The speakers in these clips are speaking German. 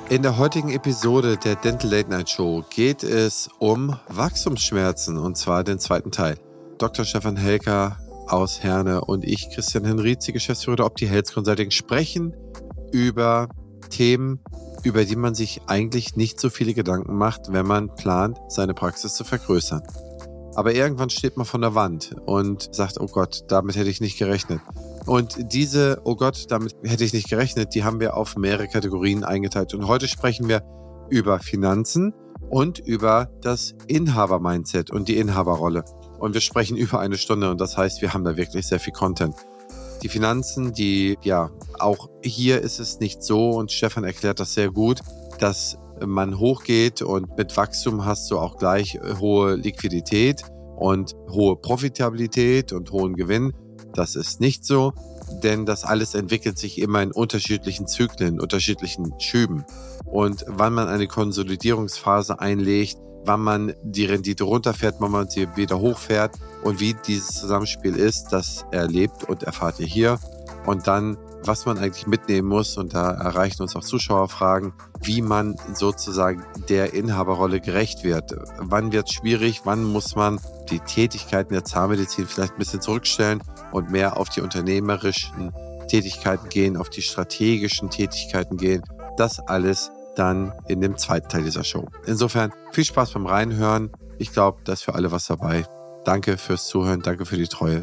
In der heutigen Episode der Dental Late Night Show geht es um Wachstumsschmerzen und zwar den zweiten Teil. Dr. Stefan Helker aus Herne und ich, Christian Henrizi, Geschäftsführer der Opti Health Consulting, sprechen über Themen, über die man sich eigentlich nicht so viele Gedanken macht, wenn man plant, seine Praxis zu vergrößern. Aber irgendwann steht man von der Wand und sagt, oh Gott, damit hätte ich nicht gerechnet. Und diese, oh Gott, damit hätte ich nicht gerechnet, die haben wir auf mehrere Kategorien eingeteilt. Und heute sprechen wir über Finanzen und über das Inhaber-Mindset und die Inhaberrolle. Und wir sprechen über eine Stunde und das heißt, wir haben da wirklich sehr viel Content. Die Finanzen, auch hier ist es nicht so und Stefan erklärt das sehr gut, dass man hochgeht und mit Wachstum hast du auch gleich hohe Liquidität und hohe Profitabilität und hohen Gewinn. Das ist nicht so, denn das alles entwickelt sich immer in unterschiedlichen Zyklen, unterschiedlichen Schüben. Und wann man eine Konsolidierungsphase einlegt, wann man die Rendite runterfährt, wann man sie wieder hochfährt und wie dieses Zusammenspiel ist, das erlebt und erfahrt ihr hier. Und dann, was man eigentlich mitnehmen muss, und da erreichen uns auch Zuschauerfragen, wie man sozusagen der Inhaberrolle gerecht wird. Wann wird es schwierig, wann muss man die Tätigkeiten der Zahnmedizin vielleicht ein bisschen zurückstellen und mehr auf die unternehmerischen Tätigkeiten gehen, auf die strategischen Tätigkeiten gehen. Das alles dann in dem zweiten Teil dieser Show. Insofern viel Spaß beim Reinhören. Ich glaube, da ist für alle was dabei. Danke fürs Zuhören, danke für die Treue.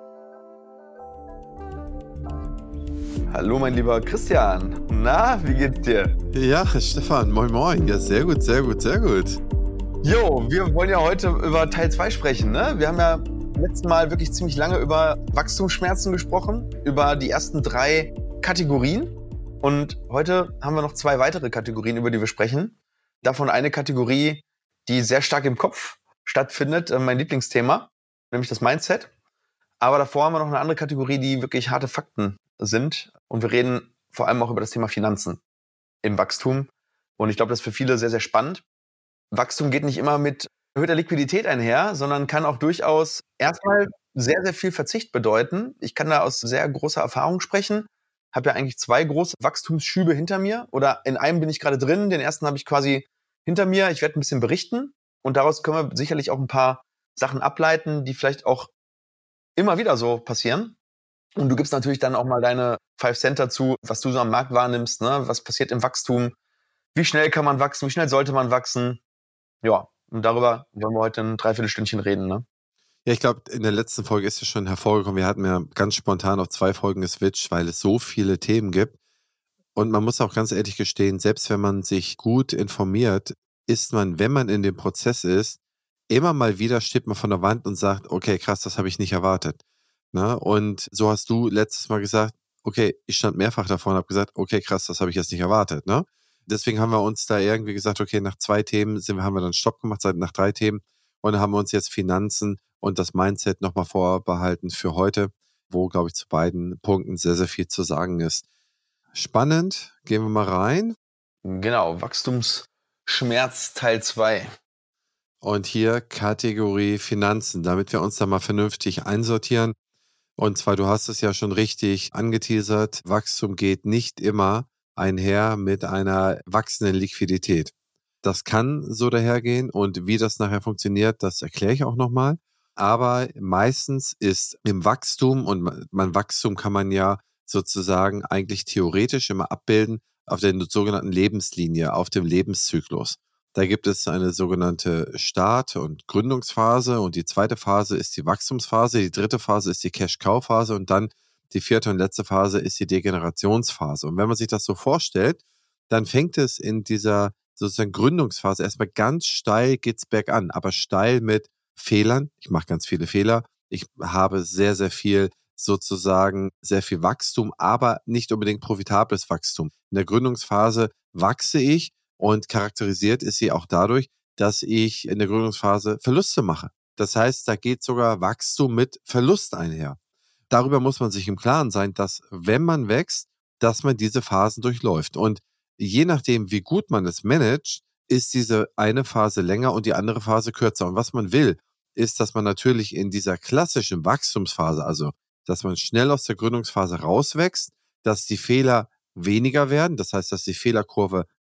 Hallo mein lieber Christian, na, wie geht's dir? Ja, Stefan, moin moin, ja sehr gut, sehr gut, sehr gut. Jo, wir wollen ja heute über Teil 2 sprechen, ne? Wir haben ja letztes Mal wirklich ziemlich lange über Wachstumsschmerzen gesprochen, über die ersten 3 Kategorien und heute haben wir noch 2 weitere Kategorien, über die wir sprechen. Davon eine Kategorie, die sehr stark im Kopf stattfindet, mein Lieblingsthema, nämlich das Mindset. Aber davor haben wir noch eine andere Kategorie, die wirklich harte Fakten sind. Und wir reden vor allem auch über das Thema Finanzen im Wachstum. Und ich glaube, das ist für viele sehr, sehr spannend. Wachstum geht nicht immer mit erhöhter Liquidität einher, sondern kann auch durchaus erstmal sehr, sehr viel Verzicht bedeuten. Ich kann da aus sehr großer Erfahrung sprechen. Habe ja eigentlich 2 große Wachstumsschübe hinter mir. Oder in einem bin ich gerade drin. Den ersten habe ich quasi hinter mir. Ich werde ein bisschen berichten. Und daraus können wir sicherlich auch ein paar Sachen ableiten, die vielleicht auch immer wieder so passieren. Und du gibst natürlich dann auch mal deine 5 Cent dazu, was du so am Markt wahrnimmst, ne? Was passiert im Wachstum, wie schnell kann man wachsen, wie schnell sollte man wachsen. Ja, und darüber wollen wir heute ein Dreiviertelstündchen reden, ne? Ja, ich glaube, in der letzten Folge ist es schon hervorgekommen, wir hatten ja ganz spontan auf 2 Folgen geswitcht, weil es so viele Themen gibt. Und man muss auch ganz ehrlich gestehen, selbst wenn man sich gut informiert, ist man, wenn man in dem Prozess ist, immer mal wieder steht man von der Wand und sagt, okay, krass, das habe ich nicht erwartet. Ne? Und so hast du letztes Mal gesagt, okay, ich stand mehrfach davor und habe gesagt, okay, krass, das habe ich jetzt nicht erwartet. Ne? Deswegen haben wir uns da irgendwie gesagt, okay, nach 2 Themen haben wir dann Stopp gemacht, nach 3 Themen. Und dann haben wir uns jetzt Finanzen und das Mindset nochmal vorbehalten für heute, wo, glaube ich, zu beiden Punkten sehr, sehr viel zu sagen ist. Spannend, gehen wir mal rein. Genau, Wachstumsschmerz Teil 2. Und hier Kategorie Finanzen, damit wir uns da mal vernünftig einsortieren. Und zwar, du hast es ja schon richtig angeteasert, Wachstum geht nicht immer einher mit einer wachsenden Liquidität. Das kann so dahergehen und wie das nachher funktioniert, das erkläre ich auch nochmal. Aber meistens ist im Wachstum, und Wachstum kann man ja sozusagen eigentlich theoretisch immer abbilden auf der sogenannten Lebenslinie, auf dem Lebenszyklus. Da gibt es eine sogenannte Start- und Gründungsphase und die zweite Phase ist die Wachstumsphase, die dritte Phase ist die Cash-Cow-Phase und dann die vierte und letzte Phase ist die Degenerationsphase. Und wenn man sich das so vorstellt, dann fängt es in dieser sozusagen Gründungsphase erstmal ganz steil geht's bergan, aber steil mit Fehlern. Ich mache ganz viele Fehler. Ich habe sehr, sehr viel sozusagen, sehr viel Wachstum, aber nicht unbedingt profitables Wachstum. In der Gründungsphase wachse ich und charakterisiert ist sie auch dadurch, dass ich in der Gründungsphase Verluste mache. Das heißt, da geht sogar Wachstum mit Verlust einher. Darüber muss man sich im Klaren sein, dass wenn man wächst, dass man diese Phasen durchläuft. Und je nachdem, wie gut man es managt, ist diese eine Phase länger und die andere Phase kürzer. Und was man will, ist, dass man natürlich in dieser klassischen Wachstumsphase, also dass man schnell aus der Gründungsphase rauswächst, dass die Fehler weniger werden, das heißt, dass die Fehlerkurve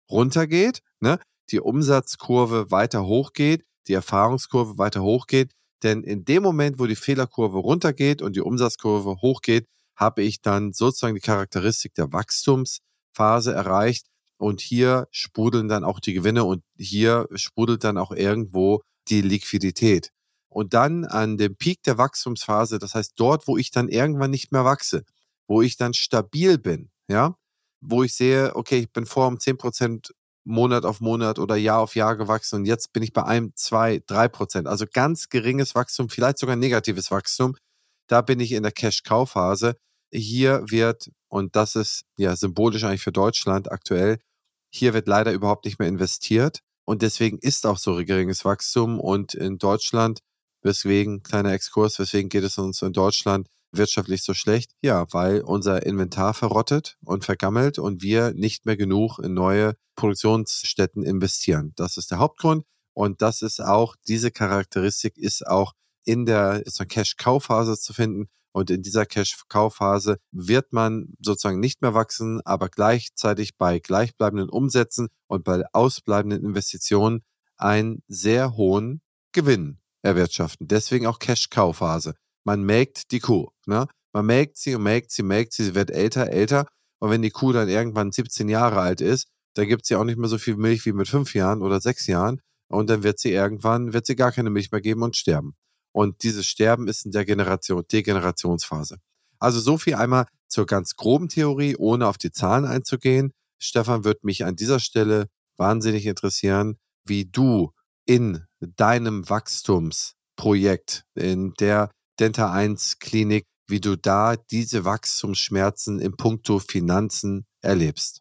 runtergeht, ne, die Umsatzkurve weiter hochgeht, die Erfahrungskurve weiter hochgeht. Denn in dem Moment, wo die Fehlerkurve runtergeht und die Umsatzkurve hochgeht, habe ich dann sozusagen die Charakteristik der Wachstumsphase erreicht. Und hier sprudeln dann auch die Gewinne und hier sprudelt dann auch irgendwo die Liquidität. Und dann an dem Peak der Wachstumsphase, das heißt dort, wo ich dann irgendwann nicht mehr wachse, wo ich dann stabil bin, ja, wo ich sehe, okay, ich bin vorher um 10% Monat auf Monat oder Jahr auf Jahr gewachsen und jetzt bin ich bei 1, 2, 3%. Also ganz geringes Wachstum, vielleicht sogar negatives Wachstum. Da bin ich in der Cash-Cow-Phase. Hier wird, und das ist ja symbolisch eigentlich für Deutschland aktuell, hier wird leider überhaupt nicht mehr investiert und deswegen ist auch so geringes Wachstum und in Deutschland, weswegen, kleiner Exkurs, weswegen geht es uns in Deutschland wirtschaftlich so schlecht? Ja, weil unser Inventar verrottet und vergammelt und wir nicht mehr genug in neue Produktionsstätten investieren. Das ist der Hauptgrund und das ist auch, diese Charakteristik ist auch in der Cash-Cow-Phase zu finden und in dieser Cash-Cow-Phase wird man sozusagen nicht mehr wachsen, aber gleichzeitig bei gleichbleibenden Umsätzen und bei ausbleibenden Investitionen einen sehr hohen Gewinn erwirtschaften. Deswegen auch Cash-Cow-Phase. Man melkt die Kuh. Ne? Man melkt sie und melkt sie, sie wird älter. Und wenn die Kuh dann irgendwann 17 Jahre alt ist, dann gibt sie auch nicht mehr so viel Milch wie mit 5 Jahren oder 6 Jahren. Und dann wird sie gar keine Milch mehr geben und sterben. Und dieses Sterben ist in der Degenerationsphase. Also so viel einmal zur ganz groben Theorie, ohne auf die Zahlen einzugehen. Stefan, wird mich an dieser Stelle wahnsinnig interessieren, wie du in deinem Wachstumsprojekt, in der Denta 1 Klinik, wie du da diese Wachstumsschmerzen in puncto Finanzen erlebst.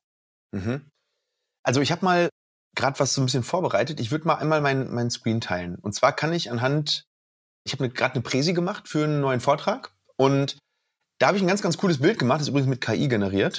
Also ich habe mal gerade was so ein bisschen vorbereitet. Ich würde mal einmal meinen Screen teilen. Und zwar kann ich ich habe gerade eine Präsi gemacht für einen neuen Vortrag und da habe ich ein ganz, ganz cooles Bild gemacht, das ist übrigens mit KI generiert.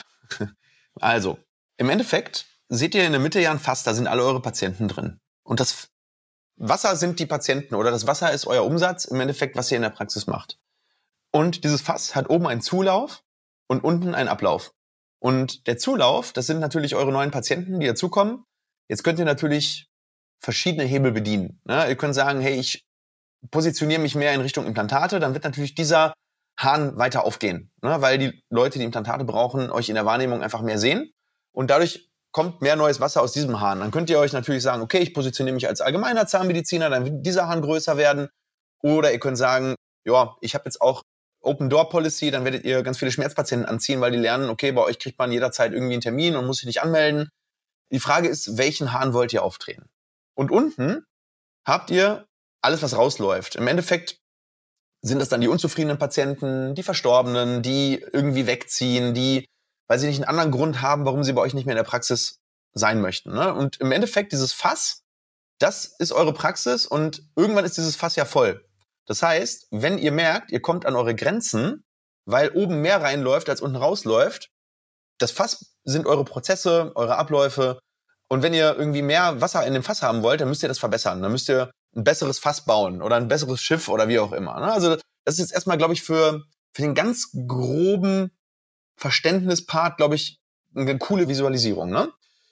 Also, im Endeffekt seht ihr in der Mitte ja ein Fass, da sind alle eure Patienten drin. Und das Wasser sind die Patienten oder das Wasser ist euer Umsatz, im Endeffekt, was ihr in der Praxis macht. Und dieses Fass hat oben einen Zulauf und unten einen Ablauf. Und der Zulauf, das sind natürlich eure neuen Patienten, die dazukommen. Jetzt könnt ihr natürlich verschiedene Hebel bedienen. Ne? Ihr könnt sagen, hey, ich positioniere mich mehr in Richtung Implantate, dann wird natürlich dieser Hahn weiter aufgehen, ne? Weil die Leute, die Implantate brauchen, euch in der Wahrnehmung einfach mehr sehen und dadurch kommt mehr neues Wasser aus diesem Hahn. Dann könnt ihr euch natürlich sagen, okay, ich positioniere mich als allgemeiner Zahnmediziner, dann wird dieser Hahn größer werden. Oder ihr könnt sagen, ja, ich habe jetzt auch Open Door Policy, dann werdet ihr ganz viele Schmerzpatienten anziehen, weil die lernen, okay, bei euch kriegt man jederzeit irgendwie einen Termin und muss sich nicht anmelden. Die Frage ist, welchen Hahn wollt ihr aufdrehen? Und unten habt ihr alles, was rausläuft. Im Endeffekt sind das dann die unzufriedenen Patienten, die Verstorbenen, die irgendwie wegziehen, die, weil sie nicht einen anderen Grund haben, warum sie bei euch nicht mehr in der Praxis sein möchten. Ne? Und im Endeffekt dieses Fass, das ist eure Praxis und irgendwann ist dieses Fass ja voll. Das heißt, wenn ihr merkt, ihr kommt an eure Grenzen, weil oben mehr reinläuft, als unten rausläuft, das Fass sind eure Prozesse, eure Abläufe. Und wenn ihr irgendwie mehr Wasser in dem Fass haben wollt, dann müsst ihr das verbessern. Dann müsst ihr ein besseres Fass bauen oder ein besseres Schiff oder wie auch immer. Ne? Also das ist jetzt erstmal, glaube ich, für den ganz groben Verständnispart, glaube ich, eine coole Visualisierung. Ne?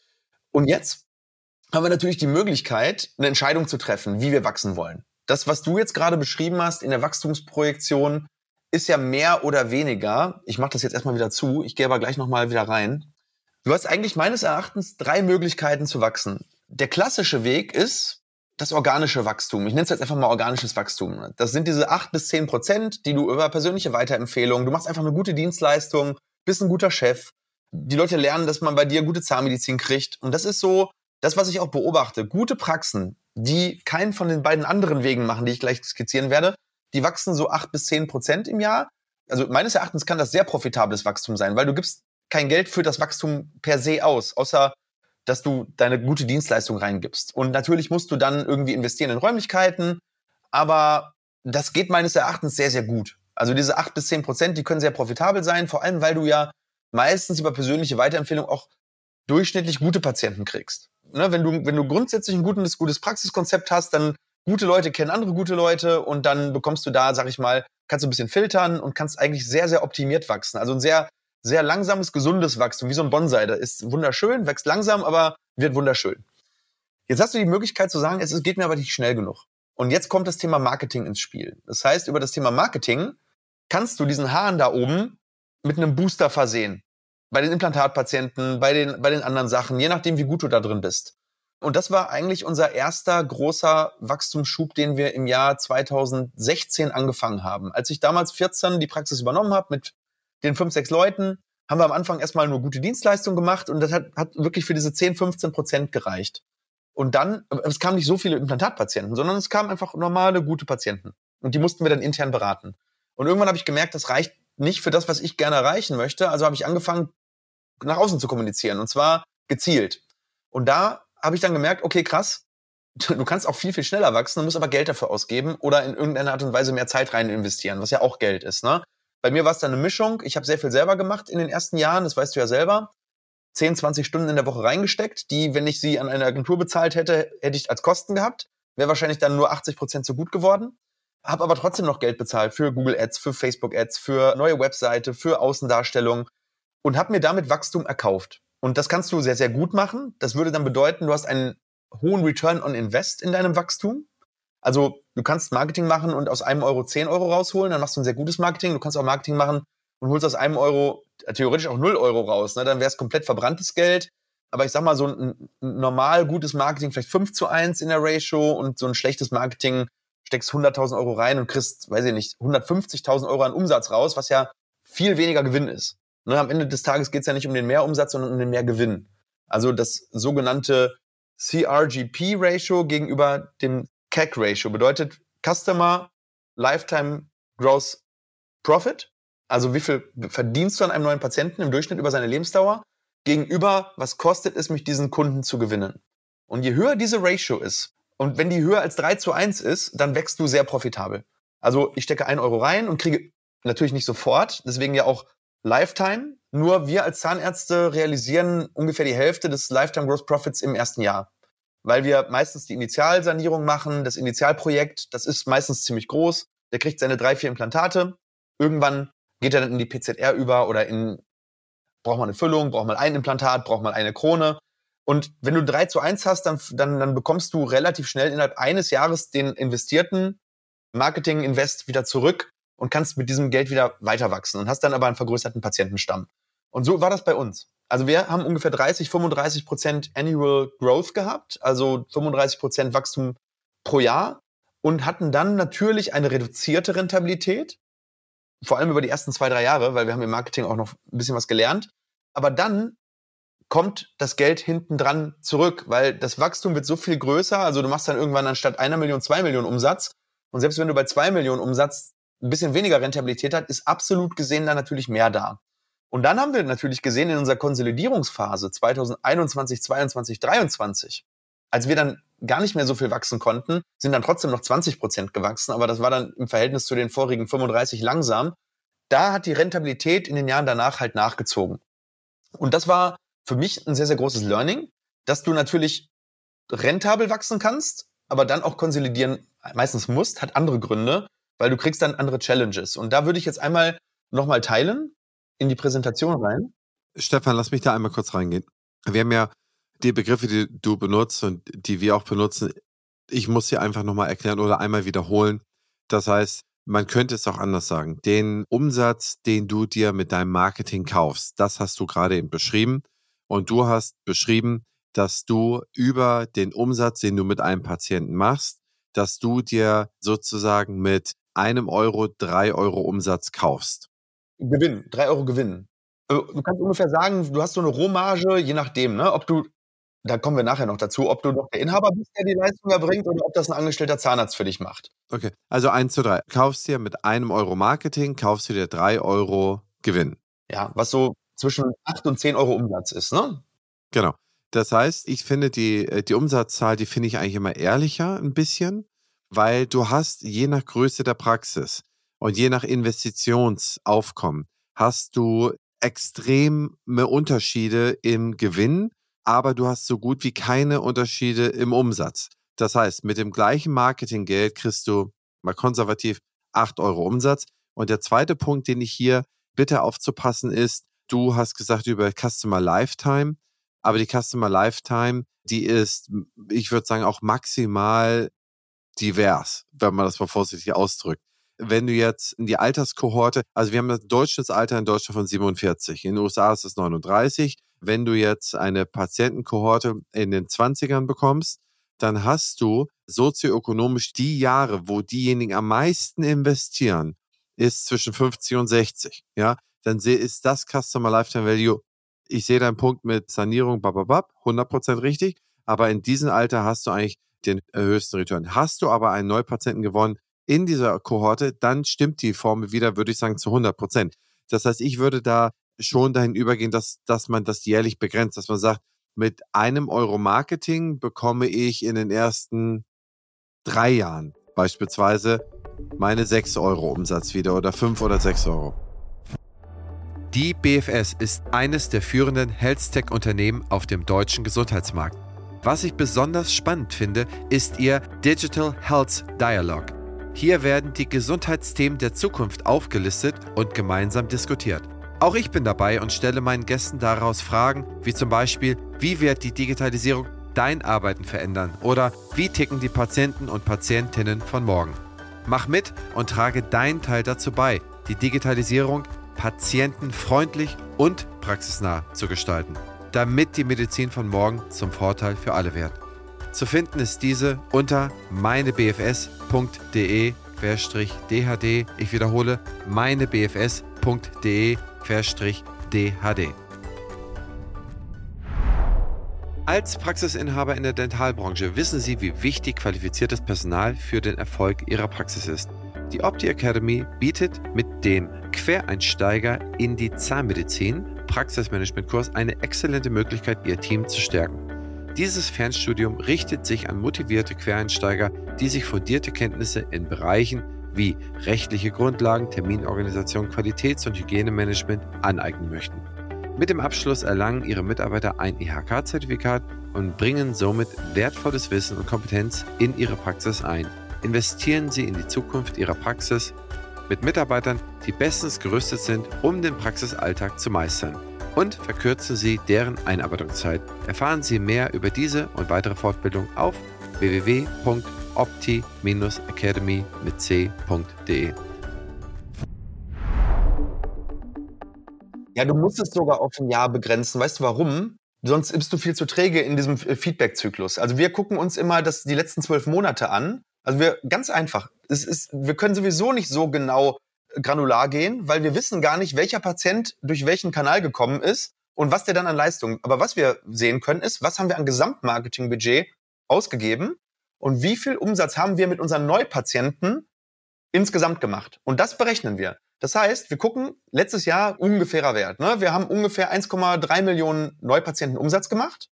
Und jetzt haben wir natürlich die Möglichkeit, eine Entscheidung zu treffen, wie wir wachsen wollen. Das, was du jetzt gerade beschrieben hast in der Wachstumsprojektion, ist ja mehr oder weniger, ich mache das jetzt erstmal wieder zu, ich gehe aber gleich nochmal wieder rein. Du hast eigentlich meines Erachtens 3 Möglichkeiten zu wachsen. Der klassische Weg ist das organische Wachstum. Ich nenne es jetzt einfach mal organisches Wachstum. Das sind diese 8-10%, die du über persönliche Weiterempfehlungen, du machst einfach eine gute Dienstleistung, bist ein guter Chef. Die Leute lernen, dass man bei dir gute Zahnmedizin kriegt. Und das ist so das, was ich auch beobachte. Gute Praxen, die keinen von den beiden anderen Wegen machen, die ich gleich skizzieren werde, die wachsen so 8-10% im Jahr. Also meines Erachtens kann das sehr profitables Wachstum sein, weil du gibst kein Geld für das Wachstum per se aus, außer dass du deine gute Dienstleistung reingibst. Und natürlich musst du dann irgendwie investieren in Räumlichkeiten, aber das geht meines Erachtens sehr, sehr gut. Also diese 8-10%, die können sehr profitabel sein, vor allem, weil du ja meistens über persönliche Weiterempfehlung auch durchschnittlich gute Patienten kriegst. Ne, wenn du grundsätzlich ein gutes Praxiskonzept hast, dann gute Leute kennen andere gute Leute und dann bekommst du da, sag ich mal, kannst du ein bisschen filtern und kannst eigentlich sehr, sehr optimiert wachsen. Also ein sehr, sehr langsames, gesundes Wachstum, wie so ein Bonsai. Das ist wunderschön, wächst langsam, aber wird wunderschön. Jetzt hast du die Möglichkeit zu sagen, es geht mir aber nicht schnell genug. Und jetzt kommt das Thema Marketing ins Spiel. Das heißt, über das Thema Marketing kannst du diesen Hahn da oben mit einem Booster versehen. Bei den Implantatpatienten, bei den anderen Sachen, je nachdem, wie gut du da drin bist. Und das war eigentlich unser erster großer Wachstumsschub, den wir im Jahr 2016 angefangen haben. Als ich damals 14 die Praxis übernommen habe mit den 5, 6 Leuten, haben wir am Anfang erstmal nur gute Dienstleistung gemacht und das hat wirklich für diese 10-15% gereicht. Und dann, es kamen nicht so viele Implantatpatienten, sondern es kamen einfach normale, gute Patienten. Und die mussten wir dann intern beraten. Und irgendwann habe ich gemerkt, das reicht nicht für das, was ich gerne erreichen möchte. Also habe ich angefangen, nach außen zu kommunizieren. Und zwar gezielt. Und da habe ich dann gemerkt, okay, krass, du kannst auch viel, viel schneller wachsen, du musst aber Geld dafür ausgeben oder in irgendeiner Art und Weise mehr Zeit rein investieren, was ja auch Geld ist. Ne? Bei mir war es dann eine Mischung. Ich habe sehr viel selber gemacht in den ersten Jahren, das weißt du ja selber. 10, 20 Stunden in der Woche reingesteckt, die, wenn ich sie an eine Agentur bezahlt hätte, hätte ich als Kosten gehabt. Wäre wahrscheinlich dann nur 80% so gut geworden. Habe aber trotzdem noch Geld bezahlt für Google Ads, für Facebook Ads, für neue Webseite, für Außendarstellung und habe mir damit Wachstum erkauft. Und das kannst du sehr, sehr gut machen. Das würde dann bedeuten, du hast einen hohen Return on Invest in deinem Wachstum. Also du kannst Marketing machen und aus einem Euro 10 Euro rausholen, dann machst du ein sehr gutes Marketing. Du kannst auch Marketing machen und holst aus einem Euro theoretisch auch 0 Euro raus. Ne? Dann wäre es komplett verbranntes Geld. Aber ich sag mal, so ein normal gutes Marketing, vielleicht 5:1 in der Ratio und so ein schlechtes Marketing steckst 100.000 Euro rein und kriegst, weiß ich nicht, 150.000 Euro an Umsatz raus, was ja viel weniger Gewinn ist. Ne? Am Ende des Tages geht es ja nicht um den Mehrumsatz, sondern um den Mehrgewinn. Also das sogenannte CRGP-Ratio gegenüber dem CAC-Ratio bedeutet Customer Lifetime Gross Profit. Also wie viel verdienst du an einem neuen Patienten im Durchschnitt über seine Lebensdauer gegenüber, was kostet es, mich diesen Kunden zu gewinnen. Und je höher diese Ratio ist, und wenn die höher als 3:1 ist, dann wächst du sehr profitabel. Also ich stecke 1 Euro rein und kriege natürlich nicht sofort, deswegen ja auch Lifetime. Nur wir als Zahnärzte realisieren ungefähr die Hälfte des Lifetime Gross Profits im ersten Jahr. Weil wir meistens die Initialsanierung machen, das Initialprojekt, das ist meistens ziemlich groß. Der kriegt seine 3, 4 Implantate. Irgendwann geht er dann in die PZR über oder braucht man eine Füllung, braucht man ein Implantat, braucht man eine Krone. Und wenn du 3:1 hast, dann bekommst du relativ schnell innerhalb eines Jahres den investierten Marketing-Invest wieder zurück und kannst mit diesem Geld wieder weiter wachsen und hast dann aber einen vergrößerten Patientenstamm. Und so war das bei uns. Also wir haben ungefähr 30-35% Annual Growth gehabt, also 35% Wachstum pro Jahr und hatten dann natürlich eine reduzierte Rentabilität, vor allem über die ersten 2, 3 Jahre, weil wir haben im Marketing auch noch ein bisschen was gelernt. Aber dann kommt das Geld hinten dran zurück, weil das Wachstum wird so viel größer. Also du machst dann irgendwann anstatt 1 Million 2 Millionen Umsatz. Und selbst wenn du bei 2 Millionen Umsatz ein bisschen weniger Rentabilität hast, ist absolut gesehen da natürlich mehr da. Und dann haben wir natürlich gesehen in unserer Konsolidierungsphase 2021, 22, 23, als wir dann gar nicht mehr so viel wachsen konnten, sind dann trotzdem noch 20% gewachsen. Aber das war dann im Verhältnis zu den vorigen 35 langsam. Da hat die Rentabilität in den Jahren danach halt nachgezogen. Und das war für mich ein sehr, sehr großes Learning, dass du natürlich rentabel wachsen kannst, aber dann auch konsolidieren meistens musst, hat andere Gründe, weil du kriegst dann andere Challenges. Und da würde ich jetzt einmal nochmal teilen in die Präsentation rein. Stefan, lass mich da einmal kurz reingehen. Wir haben ja die Begriffe, die du benutzt und die wir auch benutzen, ich muss sie einfach nochmal erklären oder einmal wiederholen. Das heißt, man könnte es auch anders sagen. Den Umsatz, den du dir mit deinem Marketing kaufst, das hast du gerade eben beschrieben. Und du hast beschrieben, dass du über den Umsatz, den du mit einem Patienten machst, dass du dir sozusagen mit 1 Euro 3 Euro Umsatz kaufst. Gewinn, 3 Euro Gewinn. Du kannst ungefähr sagen, du hast so eine Rohmarge, je nachdem, ne, ob du, da kommen wir nachher noch dazu, ob du noch der Inhaber bist, der die Leistung erbringt oder ob das ein angestellter Zahnarzt für dich macht. Okay, also 1:3. Kaufst dir mit 1 Euro Marketing, kaufst du dir 3 Euro Gewinn. Ja, was so zwischen 8 und 10 Euro Umsatz ist, ne? Genau. Das heißt, ich finde die Umsatzzahl, die finde ich eigentlich immer ehrlicher ein bisschen, weil du hast je nach Größe der Praxis und je nach Investitionsaufkommen hast du extreme Unterschiede im Gewinn, aber du hast so gut wie keine Unterschiede im Umsatz. Das heißt, mit dem gleichen Marketinggeld kriegst du mal konservativ 8 Euro Umsatz. Und der zweite Punkt, den ich hier bitte aufzupassen ist, du hast gesagt über Customer Lifetime. aber die Customer Lifetime, die ist, ich würde sagen, auch maximal divers, wenn man das mal vorsichtig ausdrückt. Wenn du jetzt in die Alterskohorte, also wir haben das Durchschnittsalter in Deutschland von 47, in den USA ist es 39. Wenn du jetzt eine Patientenkohorte in den 20ern bekommst, dann hast du sozioökonomisch die Jahre, wo diejenigen am meisten investieren, ist zwischen 50 und 60. Ja, dann ist das Customer Lifetime Value. Ich sehe deinen Punkt mit Sanierung, 100% richtig, aber in diesem Alter hast du eigentlich den höchsten Return. Hast du aber einen Neupatienten gewonnen in dieser Kohorte, dann stimmt die Formel wieder, würde ich sagen, zu 100%. Das heißt, ich würde da schon dahin übergehen, dass man das jährlich begrenzt, dass man sagt, mit €1 Marketing bekomme ich in den ersten 3 Jahren beispielsweise meine €6 Umsatz wieder oder 5 oder 6 Euro. Die BFS ist eines der führenden Health-Tech-Unternehmen auf dem deutschen Gesundheitsmarkt. Was ich besonders spannend finde, ist ihr Digital Health Dialogue. Hier werden die Gesundheitsthemen der Zukunft aufgelistet und gemeinsam diskutiert. Auch ich bin dabei und stelle meinen Gästen daraus Fragen, wie zum Beispiel, wie wird die Digitalisierung dein Arbeiten verändern oder wie ticken die Patienten und Patientinnen von morgen. Mach mit und trage deinen Teil dazu bei, die Digitalisierung patientenfreundlich und praxisnah zu gestalten, damit die Medizin von morgen zum Vorteil für alle wird. Zu finden ist diese unter meinebfs.de/dhd. Ich wiederhole, meinebfs.de/dhd. Als Praxisinhaber in der Dentalbranche wissen Sie, wie wichtig qualifiziertes Personal für den Erfolg Ihrer Praxis ist. Die Opti Academy bietet mit dem Quereinsteiger in die Zahnmedizin Praxismanagement-Kurs eine exzellente Möglichkeit, Ihr Team zu stärken. Dieses Fernstudium richtet sich an motivierte Quereinsteiger, die sich fundierte Kenntnisse in Bereichen wie rechtliche Grundlagen, Terminorganisation, Qualitäts- und Hygienemanagement aneignen möchten. Mit dem Abschluss erlangen Ihre Mitarbeiter ein IHK-Zertifikat und bringen somit wertvolles Wissen und Kompetenz in Ihre Praxis ein. Investieren Sie in die Zukunft Ihrer Praxis mit Mitarbeitern, die bestens gerüstet sind, um den Praxisalltag zu meistern. Und verkürzen Sie deren Einarbeitungszeit. Erfahren Sie mehr über diese und weitere Fortbildung auf www.opti-academy.de. Ja, du musst es sogar auf ein Jahr begrenzen. Weißt du warum? Sonst bist du viel zu träge in diesem Feedback-Zyklus. Also wir gucken uns immer die letzten 12 Monate an. Also ganz einfach. Wir können sowieso nicht so genau granular gehen, weil wir wissen gar nicht, welcher Patient durch welchen Kanal gekommen ist und was der dann an Leistung. Aber was wir sehen können, ist, was haben wir an Gesamtmarketingbudget ausgegeben und wie viel Umsatz haben wir mit unseren Neupatienten insgesamt gemacht. Und das berechnen wir. Das heißt, wir gucken letztes Jahr ungefährer Wert. Ne? Wir haben ungefähr 1,3 Millionen Neupatienten Umsatz gemacht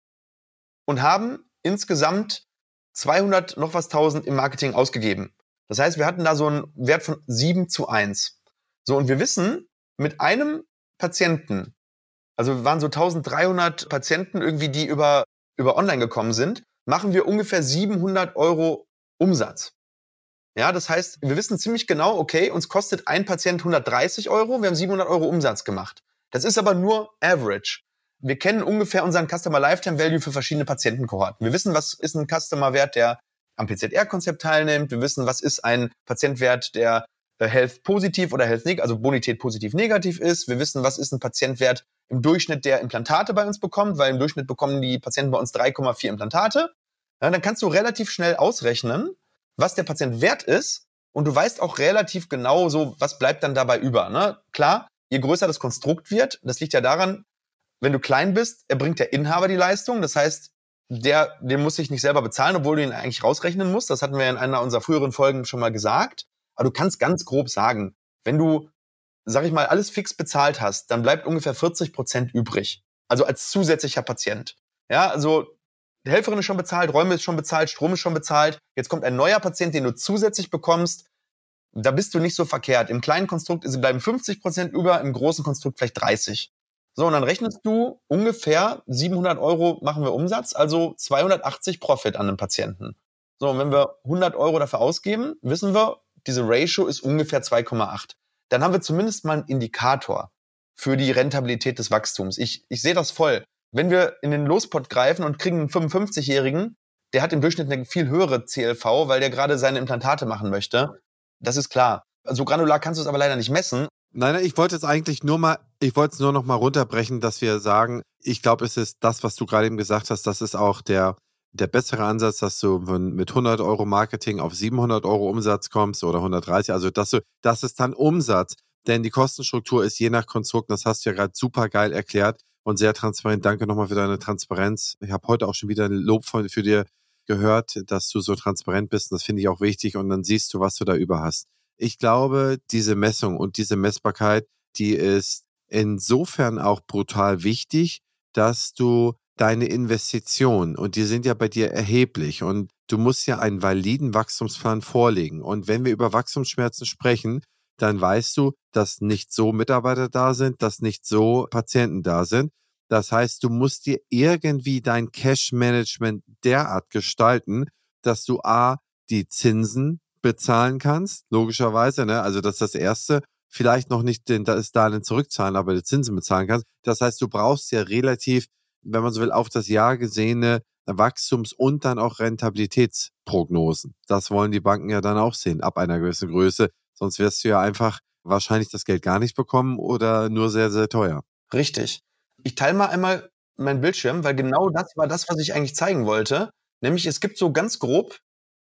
und haben insgesamt 200 noch was 1000 im Marketing ausgegeben. Das heißt, wir hatten da so einen Wert von 7:1. So, und wir wissen, mit einem Patienten, also wir waren so 1300 Patienten irgendwie, die über online gekommen sind, machen wir ungefähr 700 Euro Umsatz. Ja, das heißt, wir wissen ziemlich genau, okay, uns kostet ein Patient 130 Euro, wir haben 700 Euro Umsatz gemacht. Das ist aber nur Average. Wir kennen ungefähr unseren Customer Lifetime Value für verschiedene Patientenkohorten. Wir wissen, was ist ein Customer-Wert, der am PZR-Konzept teilnimmt. Wir wissen, was ist ein Patientwert, der Health positiv oder Health negativ, also Bonität positiv-negativ ist. Wir wissen, was ist ein Patientwert im Durchschnitt, der Implantate bei uns bekommt, weil im Durchschnitt bekommen die Patienten bei uns 3,4 Implantate. Ja, dann kannst du relativ schnell ausrechnen, was der Patient wert ist, und du weißt auch relativ genau so, was bleibt dann dabei über. Ne? Klar, je größer das Konstrukt wird, das liegt ja daran, wenn du klein bist, erbringt der Inhaber die Leistung. Das heißt, den muss ich nicht selber bezahlen, obwohl du ihn eigentlich rausrechnen musst. Das hatten wir in einer unserer früheren Folgen schon mal gesagt. Aber du kannst ganz grob sagen, wenn du, sag ich mal, alles fix bezahlt hast, dann bleibt ungefähr 40% übrig. Also als zusätzlicher Patient. Ja, also die Helferin ist schon bezahlt, Räume ist schon bezahlt, Strom ist schon bezahlt. Jetzt kommt ein neuer Patient, den du zusätzlich bekommst. Da bist du nicht so verkehrt. Im kleinen Konstrukt bleiben 50% über, im großen Konstrukt vielleicht 30%. So, und dann rechnest du ungefähr 700 Euro machen wir Umsatz, also 280 Profit an einem Patienten. So, und wenn wir 100 Euro dafür ausgeben, wissen wir, diese Ratio ist ungefähr 2,8. Dann haben wir zumindest mal einen Indikator für die Rentabilität des Wachstums. Ich sehe das voll. wenn wir in den Lospot greifen und kriegen einen 55-Jährigen, der hat im Durchschnitt eine viel höhere CLV, weil der gerade seine Implantate machen möchte. Das ist klar. So granular kannst du es aber leider nicht messen. Nein, ich wollte es nur noch mal runterbrechen, dass wir sagen, ich glaube, es ist das, was du gerade eben gesagt hast, das ist auch der bessere Ansatz, dass du mit 100 Euro Marketing auf 700 Euro Umsatz kommst oder 130, also das ist dann Umsatz, denn die Kostenstruktur ist je nach Konstrukt, das hast du ja gerade super geil erklärt und sehr transparent. Danke nochmal für deine Transparenz. Ich habe heute auch schon wieder ein Lob für dir gehört, dass du so transparent bist, und das finde ich auch wichtig, und dann siehst du, was du da über hast. Ich glaube, diese Messung und diese Messbarkeit, die ist insofern auch brutal wichtig, dass du deine Investitionen, und die sind ja bei dir erheblich, und du musst ja einen validen Wachstumsplan vorlegen. Und wenn wir über Wachstumsschmerzen sprechen, dann weißt du, dass nicht so Mitarbeiter da sind, dass nicht so Patienten da sind. Das heißt, du musst dir irgendwie dein Cash-Management derart gestalten, dass du die Zinsen bezahlen kannst, logischerweise, ne? Also das ist das Erste. Vielleicht noch nicht das Darlehen zurückzahlen, aber die Zinsen bezahlen kannst. Das heißt, du brauchst ja relativ, wenn man so will, auf das Jahr gesehene Wachstums- und dann auch Rentabilitätsprognosen. Das wollen die Banken ja dann auch sehen, ab einer gewissen Größe. Sonst wirst du ja einfach wahrscheinlich das Geld gar nicht bekommen oder nur sehr, sehr teuer. Richtig. Ich teile mal einmal meinen Bildschirm, weil genau das war das, was ich eigentlich zeigen wollte. Nämlich, es gibt so ganz grob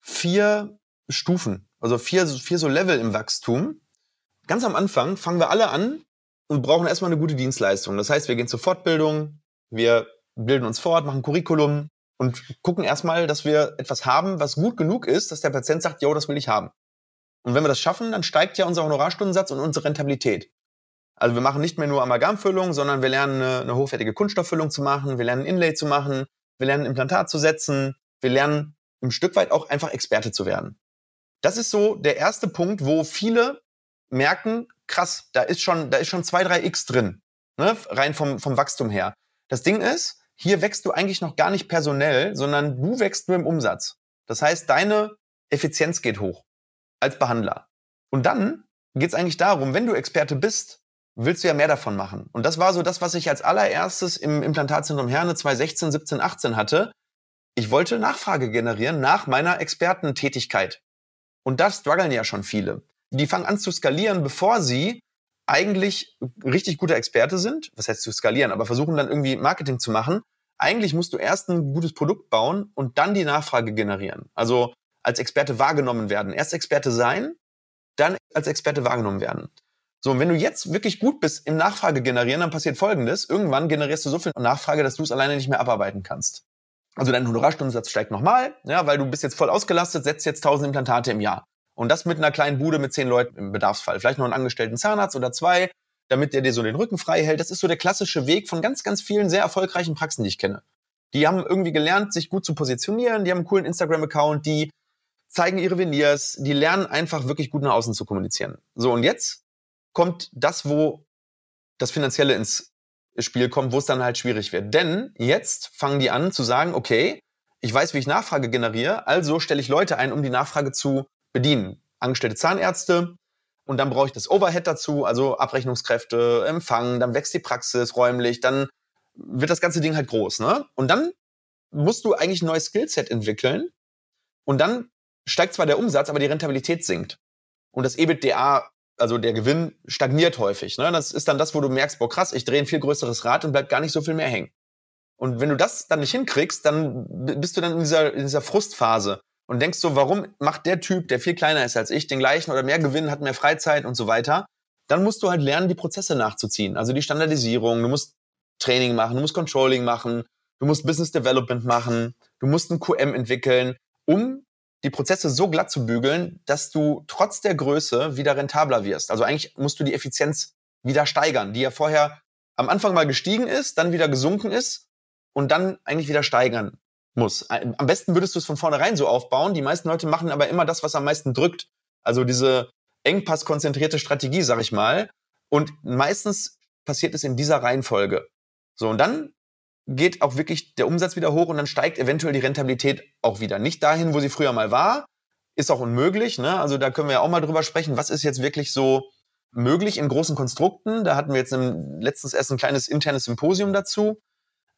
4 Stufen, also 4 so Level im Wachstum. Ganz am Anfang fangen wir alle an und brauchen erstmal eine gute Dienstleistung. Das heißt, wir gehen zur Fortbildung, wir bilden uns fort, machen Curriculum und gucken erstmal, dass wir etwas haben, was gut genug ist, dass der Patient sagt, jo, das will ich haben. Und wenn wir das schaffen, dann steigt ja unser Honorarstundensatz und unsere Rentabilität. Also wir machen nicht mehr nur Amalgamfüllung, sondern wir lernen eine hochwertige Kunststofffüllung zu machen, wir lernen Inlay zu machen, wir lernen ein Implantat zu setzen, wir lernen ein Stück weit auch einfach Experte zu werden. Das ist so der erste Punkt, wo viele merken, krass, da ist schon 2, 3x drin, ne? Rein vom Wachstum her. Das Ding ist, hier wächst du eigentlich noch gar nicht personell, sondern du wächst nur im Umsatz. Das heißt, deine Effizienz geht hoch als Behandler. Und dann geht es eigentlich darum, wenn du Experte bist, willst du ja mehr davon machen. Und das war so das, was ich als allererstes im Implantatzentrum Herne 2016, 17, 18 hatte. Ich wollte Nachfrage generieren nach meiner Expertentätigkeit. Und da strugglen ja schon viele. Die fangen an zu skalieren, bevor sie eigentlich richtig gute Experte sind. Was heißt zu skalieren? Aber versuchen dann irgendwie Marketing zu machen. Eigentlich musst du erst ein gutes Produkt bauen und dann die Nachfrage generieren. Also als Experte wahrgenommen werden. Erst Experte sein, dann als Experte wahrgenommen werden. So, und wenn du jetzt wirklich gut bist im Nachfrage generieren, dann passiert Folgendes. Irgendwann generierst du so viel Nachfrage, dass du es alleine nicht mehr abarbeiten kannst. Also dein Honorarstundensatz steigt nochmal, ja, weil du bist jetzt voll ausgelastet, setzt jetzt 1000 Implantate im Jahr. Und das mit einer kleinen Bude mit 10 Leuten im Bedarfsfall. Vielleicht noch einen angestellten Zahnarzt oder 2, damit der dir so den Rücken frei hält. Das ist so der klassische Weg von ganz, ganz vielen sehr erfolgreichen Praxen, die ich kenne. Die haben irgendwie gelernt, sich gut zu positionieren, die haben einen coolen Instagram-Account, die zeigen ihre Veneers, die lernen einfach wirklich gut nach außen zu kommunizieren. So, und jetzt kommt das, wo das Finanzielle ins Spiel kommt, wo es dann halt schwierig wird. Denn jetzt fangen die an zu sagen, okay, ich weiß, wie ich Nachfrage generiere, also stelle ich Leute ein, um die Nachfrage zu bedienen. Angestellte Zahnärzte, und dann brauche ich das Overhead dazu, also Abrechnungskräfte, Empfang, dann wächst die Praxis räumlich, dann wird das ganze Ding halt groß, ne? Und dann musst du eigentlich ein neues Skillset entwickeln und dann steigt zwar der Umsatz, aber die Rentabilität sinkt. Und das EBITDA, also der Gewinn, stagniert häufig. Ne? Das ist dann das, wo du merkst, boah krass, ich drehe ein viel größeres Rad und bleibt gar nicht so viel mehr hängen. Und wenn du das dann nicht hinkriegst, dann bist du dann in dieser Frustphase und denkst so, warum macht der Typ, der viel kleiner ist als ich, den gleichen oder mehr Gewinn, hat mehr Freizeit und so weiter. Dann musst du halt lernen, die Prozesse nachzuziehen. Also die Standardisierung, du musst Training machen, du musst Controlling machen, du musst Business Development machen, du musst ein QM entwickeln, um die Prozesse so glatt zu bügeln, dass du trotz der Größe wieder rentabler wirst. Also eigentlich musst du die Effizienz wieder steigern, die ja vorher am Anfang mal gestiegen ist, dann wieder gesunken ist und dann eigentlich wieder steigern muss. Am besten würdest du es von vornherein so aufbauen. Die meisten Leute machen aber immer das, was am meisten drückt. Also diese engpasskonzentrierte Strategie, sag ich mal. Und meistens passiert es in dieser Reihenfolge. So, und dann geht auch wirklich der Umsatz wieder hoch und dann steigt eventuell die Rentabilität auch wieder. Nicht dahin, wo sie früher mal war, ist auch unmöglich, ne? Also da können wir ja auch mal drüber sprechen, was ist jetzt wirklich so möglich in großen Konstrukten. Da hatten wir jetzt letztens erst ein kleines internes Symposium dazu.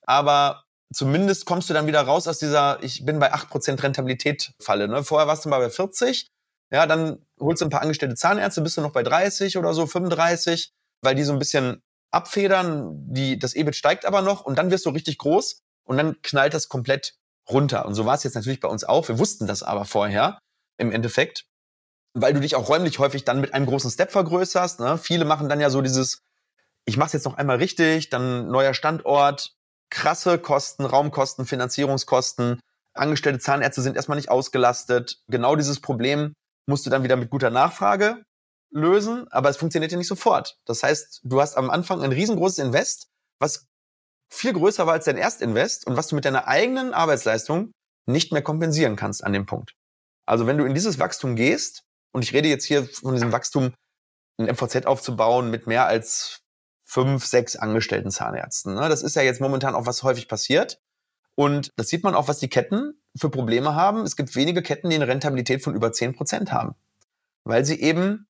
aber zumindest kommst du dann wieder raus aus dieser, ich bin bei 8% Rentabilität Falle. Ne? Vorher warst du mal bei 40, ja, dann holst du ein paar angestellte Zahnärzte, bist du noch bei 30 oder so, 35, weil die so ein bisschen abfedern, das EBIT steigt aber noch und dann wirst du richtig groß und dann knallt das komplett runter. Und so war es jetzt natürlich bei uns auch. Wir wussten das aber vorher im Endeffekt, weil du dich auch räumlich häufig dann mit einem großen Step vergrößerst. Ne? Viele machen dann ja so dieses, ich mache es jetzt noch einmal richtig, dann neuer Standort, krasse Kosten, Raumkosten, Finanzierungskosten, angestellte Zahnärzte sind erstmal nicht ausgelastet. Genau dieses Problem musst du dann wieder mit guter Nachfrage lösen, aber es funktioniert ja nicht sofort. Das heißt, du hast am Anfang ein riesengroßes Invest, was viel größer war als dein Erstinvest und was du mit deiner eigenen Arbeitsleistung nicht mehr kompensieren kannst an dem Punkt. Also wenn du in dieses Wachstum gehst, und ich rede jetzt hier von diesem Wachstum, ein MVZ aufzubauen mit mehr als 5, 6 angestellten Zahnärzten. Ne? Das ist ja jetzt momentan auch, was häufig passiert. Und das sieht man auch, was die Ketten für Probleme haben. Es gibt wenige Ketten, die eine Rentabilität von über 10% haben. Weil sie eben,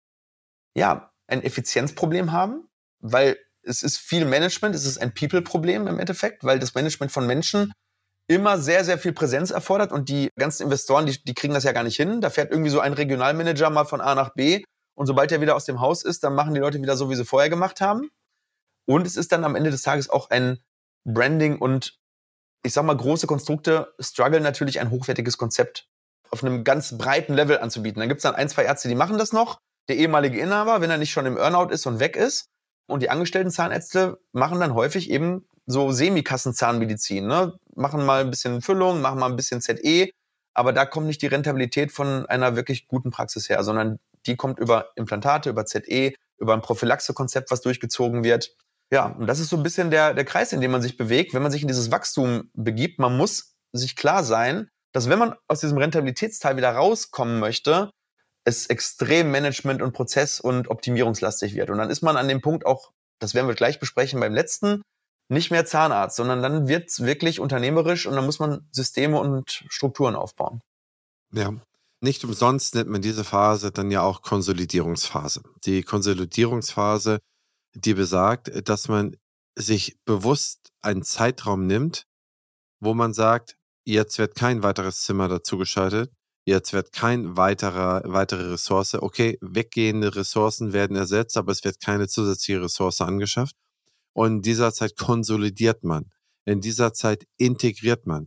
ja, ein Effizienzproblem haben, weil es ist viel Management, es ist ein People-Problem im Endeffekt, weil das Management von Menschen immer sehr, sehr viel Präsenz erfordert und die ganzen Investoren, die kriegen das ja gar nicht hin. Da fährt irgendwie so ein Regionalmanager mal von A nach B und sobald er wieder aus dem Haus ist, dann machen die Leute wieder so, wie sie vorher gemacht haben. Und es ist dann am Ende des Tages auch ein Branding und ich sag mal, große Konstrukte strugglen natürlich ein hochwertiges Konzept auf einem ganz breiten Level anzubieten. Dann gibt's dann 1, 2 Ärzte, die machen das noch. Der ehemalige Inhaber, wenn er nicht schon im Earnout ist und weg ist. Und die angestellten Zahnärzte machen dann häufig eben so Semikassenzahnmedizin. Ne? Machen mal ein bisschen Füllung, machen mal ein bisschen ZE. Aber da kommt nicht die Rentabilität von einer wirklich guten Praxis her, sondern die kommt über Implantate, über ZE, über ein Prophylaxe-Konzept, was durchgezogen wird. Ja, und das ist so ein bisschen der Kreis, in dem man sich bewegt, wenn man sich in dieses Wachstum begibt. Man muss sich klar sein, dass wenn man aus diesem Rentabilitätsteil wieder rauskommen möchte, es extrem Management- und Prozess- und optimierungslastig wird. Und dann ist man an dem Punkt auch, das werden wir gleich besprechen beim letzten, nicht mehr Zahnarzt, sondern dann wird es wirklich unternehmerisch und dann muss man Systeme und Strukturen aufbauen. Ja, nicht umsonst nennt man diese Phase dann ja auch Konsolidierungsphase. Die Konsolidierungsphase, die besagt, dass man sich bewusst einen Zeitraum nimmt, wo man sagt, jetzt wird kein weiteres Zimmer dazugeschaltet, jetzt wird keine weitere Ressource, okay, weggehende Ressourcen werden ersetzt, aber es wird keine zusätzliche Ressource angeschafft. Und in dieser Zeit konsolidiert man, in dieser Zeit integriert man.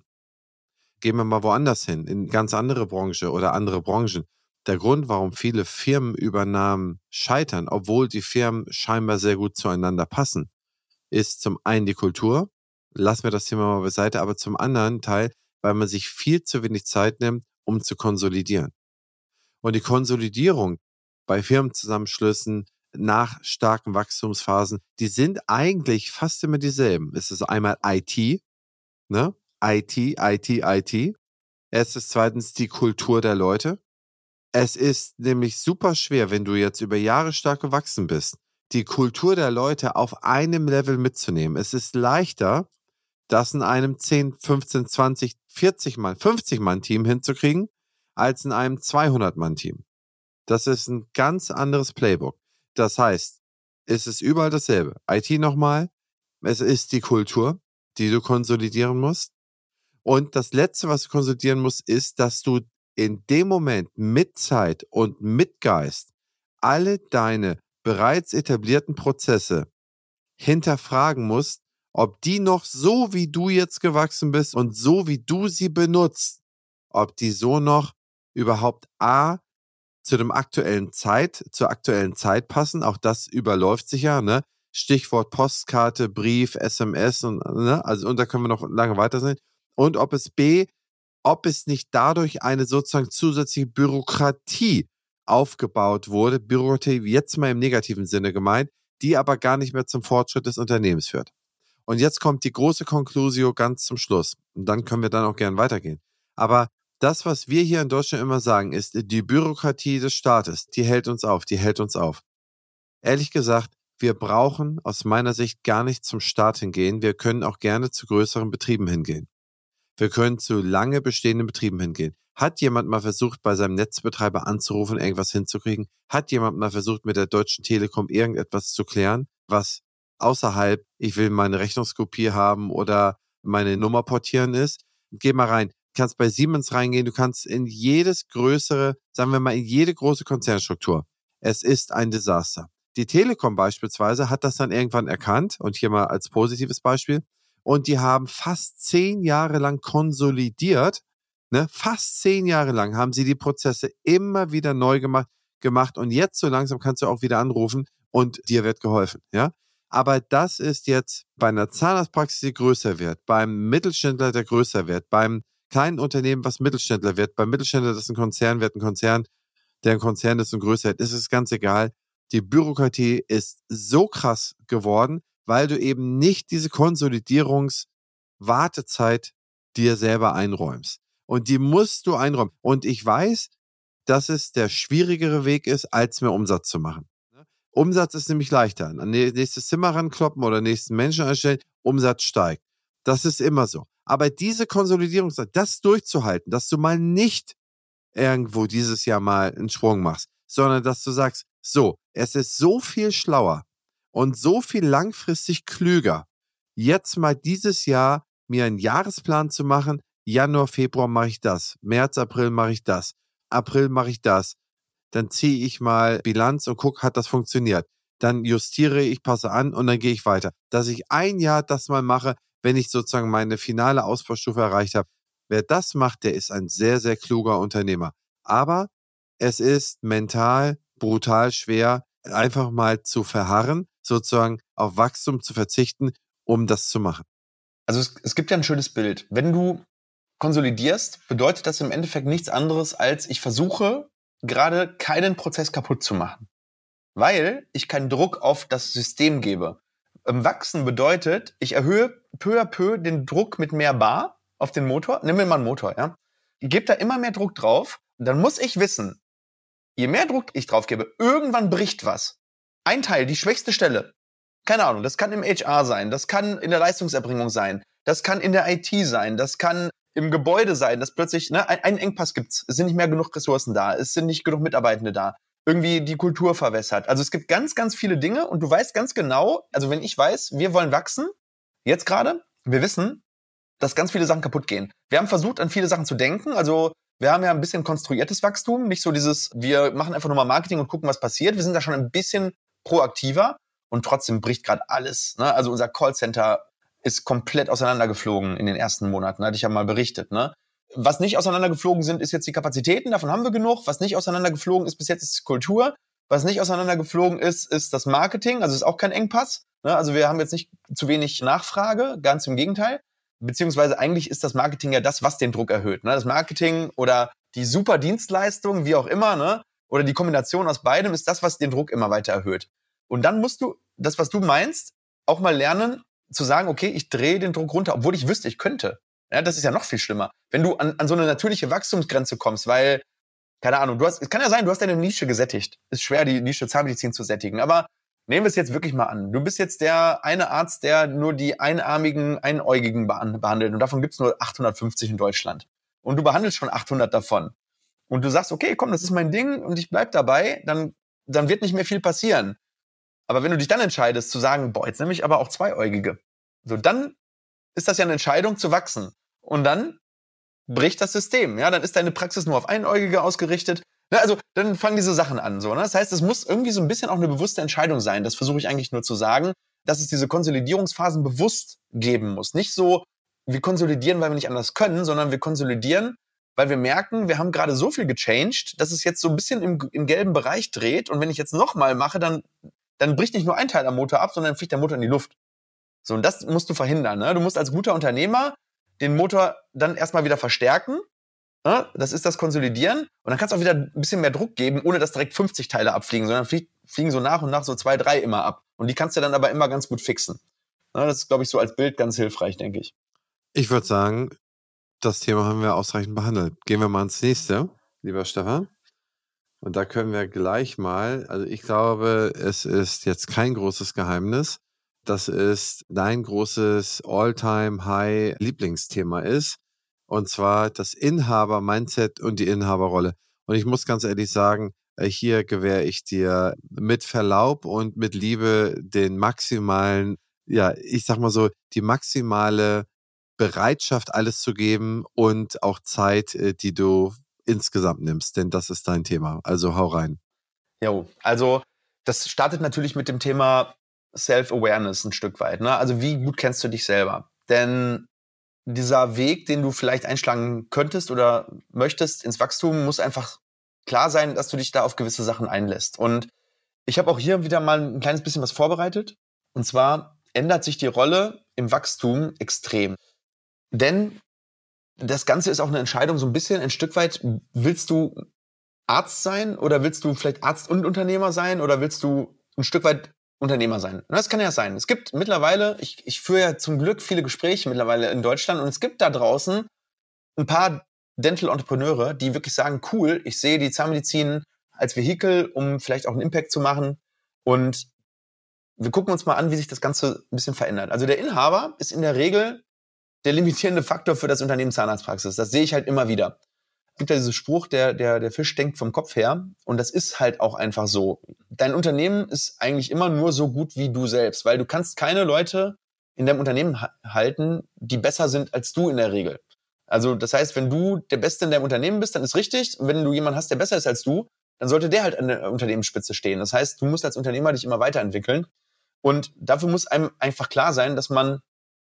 Gehen wir mal woanders hin, in ganz andere Branche oder andere Branchen. Der Grund, warum viele Firmenübernahmen scheitern, obwohl die Firmen scheinbar sehr gut zueinander passen, ist zum einen die Kultur, lassen wir das Thema mal beiseite, aber zum anderen Teil, weil man sich viel zu wenig Zeit nimmt, um zu konsolidieren. Und die Konsolidierung bei Firmenzusammenschlüssen nach starken Wachstumsphasen, die sind eigentlich fast immer dieselben. Es ist einmal IT, ne? IT. Es ist zweitens die Kultur der Leute. Es ist nämlich super schwer, wenn du jetzt über Jahre stark gewachsen bist, die Kultur der Leute auf einem Level mitzunehmen. Es ist leichter, das in einem 10, 15, 20, 40 Mann, 50 Mann Team hinzukriegen, als in einem 200 Mann Team. Das ist ein ganz anderes Playbook. Das heißt, es ist überall dasselbe. IT nochmal, es ist die Kultur, die du konsolidieren musst. Und das Letzte, was du konsolidieren musst, ist, dass du in dem Moment mit Zeit und mit Geist alle deine bereits etablierten Prozesse hinterfragen musst, ob die noch so, wie du jetzt gewachsen bist und so, wie du sie benutzt, ob die so noch überhaupt zur aktuellen Zeit passen. Auch das überläuft sich ja, ne? Stichwort Postkarte, Brief, SMS und, ne? Also, und da können wir noch lange weiter sein. Und ob es nicht dadurch eine sozusagen zusätzliche Bürokratie aufgebaut wurde, Bürokratie jetzt mal im negativen Sinne gemeint, die aber gar nicht mehr zum Fortschritt des Unternehmens führt. Und jetzt kommt die große Conclusio ganz zum Schluss. Und dann können wir dann auch gern weitergehen. Aber das, was wir hier in Deutschland immer sagen, ist, die Bürokratie des Staates, die hält uns auf. Ehrlich gesagt, wir brauchen aus meiner Sicht gar nicht zum Staat hingehen. Wir können auch gerne zu größeren Betrieben hingehen. Wir können zu lange bestehenden Betrieben hingehen. Hat jemand mal versucht, bei seinem Netzbetreiber anzurufen, irgendwas hinzukriegen? Hat jemand mal versucht, mit der Deutschen Telekom irgendetwas zu klären, was außerhalb, ich will meine Rechnungskopie haben oder meine Nummer portieren ist. Geh mal rein. Du kannst bei Siemens reingehen, du kannst in jedes größere, sagen wir mal, in jede große Konzernstruktur. Es ist ein Desaster. Die Telekom beispielsweise hat das dann irgendwann erkannt und hier mal als positives Beispiel. Und die haben fast 10 Jahre lang konsolidiert. Ne? Fast 10 Jahre lang haben sie die Prozesse immer wieder neu gemacht und jetzt so langsam kannst du auch wieder anrufen und dir wird geholfen. Ja? Aber das ist jetzt bei einer Zahnarztpraxis, die größer wird, beim Mittelständler, der größer wird, beim kleinen Unternehmen, was Mittelständler wird, beim Mittelständler, das ein Konzern wird, ein Konzern, der ein Konzern ist und größer wird, ist es ganz egal. Die Bürokratie ist so krass geworden, weil du eben nicht diese Konsolidierungswartezeit dir selber einräumst. Und die musst du einräumen. Und ich weiß, dass es der schwierigere Weg ist, als mehr Umsatz zu machen. Umsatz ist nämlich leichter. An nächstes Zimmer rankloppen oder nächsten Menschen einstellen, Umsatz steigt. Das ist immer so. Aber diese Konsolidierungszeit, das durchzuhalten, dass du mal nicht irgendwo dieses Jahr mal einen Sprung machst, sondern dass du sagst, so, es ist so viel schlauer und so viel langfristig klüger, jetzt mal dieses Jahr mir einen Jahresplan zu machen, Januar, Februar mache ich das, März, April mache ich das, April mache ich das, dann ziehe ich mal Bilanz und gucke, hat das funktioniert. Dann justiere ich, passe an und dann gehe ich weiter. Dass ich ein Jahr das mal mache, wenn ich sozusagen meine finale Ausbaustufe erreicht habe. Wer das macht, der ist ein sehr, sehr kluger Unternehmer. Aber es ist mental brutal schwer, einfach mal zu verharren, sozusagen auf Wachstum zu verzichten, um das zu machen. Also es gibt ja ein schönes Bild. Wenn du konsolidierst, bedeutet das im Endeffekt nichts anderes, als ich versuche, gerade keinen Prozess kaputt zu machen, weil ich keinen Druck auf das System gebe. Wachsen bedeutet, ich erhöhe peu à peu den Druck mit mehr Bar auf den Motor. Nimm mir mal einen Motor, ja. Ich gebe da immer mehr Druck drauf. Dann muss ich wissen, je mehr Druck ich drauf gebe, irgendwann bricht was. Ein Teil, die schwächste Stelle. Keine Ahnung, das kann im HR sein, das kann in der Leistungserbringung sein, das kann in der IT sein, das kann im Gebäude sein, dass plötzlich einen Engpass gibt's. Es sind nicht mehr genug Ressourcen da, es sind nicht genug Mitarbeitende da. Irgendwie die Kultur verwässert. Also es gibt ganz, ganz viele Dinge und du weißt ganz genau, also wenn ich weiß, wir wollen wachsen, jetzt gerade, wir wissen, dass ganz viele Sachen kaputt gehen. Wir haben versucht, an viele Sachen zu denken, also wir haben ja ein bisschen konstruiertes Wachstum, nicht so dieses, wir machen einfach nur mal Marketing und gucken, was passiert. Wir sind da schon ein bisschen proaktiver und trotzdem bricht gerade alles. Ne? Also unser Callcenter ist komplett auseinandergeflogen in den ersten Monaten, hatte ich ja mal berichtet. Ne? Was nicht auseinandergeflogen sind, ist jetzt die Kapazitäten, davon haben wir genug. Was nicht auseinandergeflogen ist bis jetzt, ist die Kultur. Was nicht auseinandergeflogen ist, ist das Marketing, also ist auch kein Engpass. Ne? Also wir haben jetzt nicht zu wenig Nachfrage, ganz im Gegenteil. Beziehungsweise eigentlich ist das Marketing ja das, was den Druck erhöht. Ne? Das Marketing oder die super Dienstleistung, wie auch immer, ne? Oder die Kombination aus beidem ist das, was den Druck immer weiter erhöht. Und dann musst du, das, was du meinst, auch mal lernen, zu sagen, okay, ich drehe den Druck runter, obwohl ich wüsste, ich könnte. Ja, das ist ja noch viel schlimmer. Wenn du an so eine natürliche Wachstumsgrenze kommst, weil, keine Ahnung, es kann ja sein, du hast deine Nische gesättigt. Ist schwer, die Nische Zahnmedizin zu sättigen. Aber nehmen wir es jetzt wirklich mal an. Du bist jetzt der eine Arzt, der nur die einarmigen, Einäugigen behandelt. Und davon gibt es nur 850 in Deutschland. Und du behandelst schon 800 davon. Und du sagst, okay, komm, das ist mein Ding und ich bleib dabei, dann wird nicht mehr viel passieren. Aber wenn du dich dann entscheidest zu sagen, boah, jetzt nehme ich aber auch Zweiäugige, so dann ist das ja eine Entscheidung zu wachsen. Und dann bricht das System. Ja, dann ist deine Praxis nur auf Einäugige ausgerichtet. Ne, also dann fangen diese Sachen an. So, ne? Das heißt, es muss irgendwie so ein bisschen auch eine bewusste Entscheidung sein. Das versuche ich eigentlich nur zu sagen, dass es diese Konsolidierungsphasen bewusst geben muss. Nicht so, wir konsolidieren, weil wir nicht anders können, sondern wir konsolidieren, weil wir merken, wir haben gerade so viel gechanged, dass es jetzt so ein bisschen im gelben Bereich dreht. Und wenn ich jetzt nochmal mache, dann bricht nicht nur ein Teil am Motor ab, sondern fliegt der Motor in die Luft. So, und das musst du verhindern. Ne? Du musst als guter Unternehmer den Motor dann erstmal wieder verstärken. Ne? Das ist das Konsolidieren. Und dann kannst du auch wieder ein bisschen mehr Druck geben, ohne dass direkt 50 Teile abfliegen, sondern fliegen so nach und nach so 2, 3 immer ab. Und die kannst du dann aber immer ganz gut fixen. Ne? Das ist, glaube ich, so als Bild ganz hilfreich, denke ich. Ich würde sagen, das Thema haben wir ausreichend behandelt. Gehen wir mal ins nächste, lieber Stefan. Und da können wir gleich mal, also ich glaube, es ist jetzt kein großes Geheimnis, dass es dein großes All-Time-High-Lieblingsthema ist. Und zwar das Inhaber-Mindset und die Inhaberrolle. Und ich muss ganz ehrlich sagen, hier gewähre ich dir mit Verlaub und mit Liebe den maximalen, ja, ich sag mal so, die maximale Bereitschaft, alles zu geben und auch Zeit, die du insgesamt nimmst, denn das ist dein Thema. Also hau rein. Jo, also das startet natürlich mit dem Thema Self-Awareness ein Stück weit. Ne? Also wie gut kennst du dich selber? Denn dieser Weg, den du vielleicht einschlagen könntest oder möchtest ins Wachstum, muss einfach klar sein, dass du dich da auf gewisse Sachen einlässt. Und ich habe auch hier wieder mal ein kleines bisschen was vorbereitet. Und zwar ändert sich die Rolle im Wachstum extrem. Denn das Ganze ist auch eine Entscheidung, so ein Stück weit, willst du Arzt sein oder willst du vielleicht Arzt und Unternehmer sein oder willst du ein Stück weit Unternehmer sein? Das kann ja sein. Es gibt mittlerweile, ich führe ja zum Glück viele Gespräche mittlerweile in Deutschland und es gibt da draußen ein paar Dental-Entrepreneure, die wirklich sagen, cool, ich sehe die Zahnmedizin als Vehikel, um vielleicht auch einen Impact zu machen. Und wir gucken uns mal an, wie sich das Ganze ein bisschen verändert. Also der Inhaber ist in der Regel der limitierende Faktor für das Unternehmen Zahnarztpraxis. Das sehe ich halt immer wieder. Es gibt ja diesen Spruch, der Fisch denkt vom Kopf her. Und das ist halt auch einfach so. Dein Unternehmen ist eigentlich immer nur so gut wie du selbst, weil du kannst keine Leute in deinem Unternehmen halten, die besser sind als du in der Regel. Also das heißt, wenn du der Beste in deinem Unternehmen bist, dann ist richtig. Wenn du jemanden hast, der besser ist als du, dann sollte der halt an der Unternehmensspitze stehen. Das heißt, du musst als Unternehmer dich immer weiterentwickeln. Und dafür muss einem einfach klar sein, dass man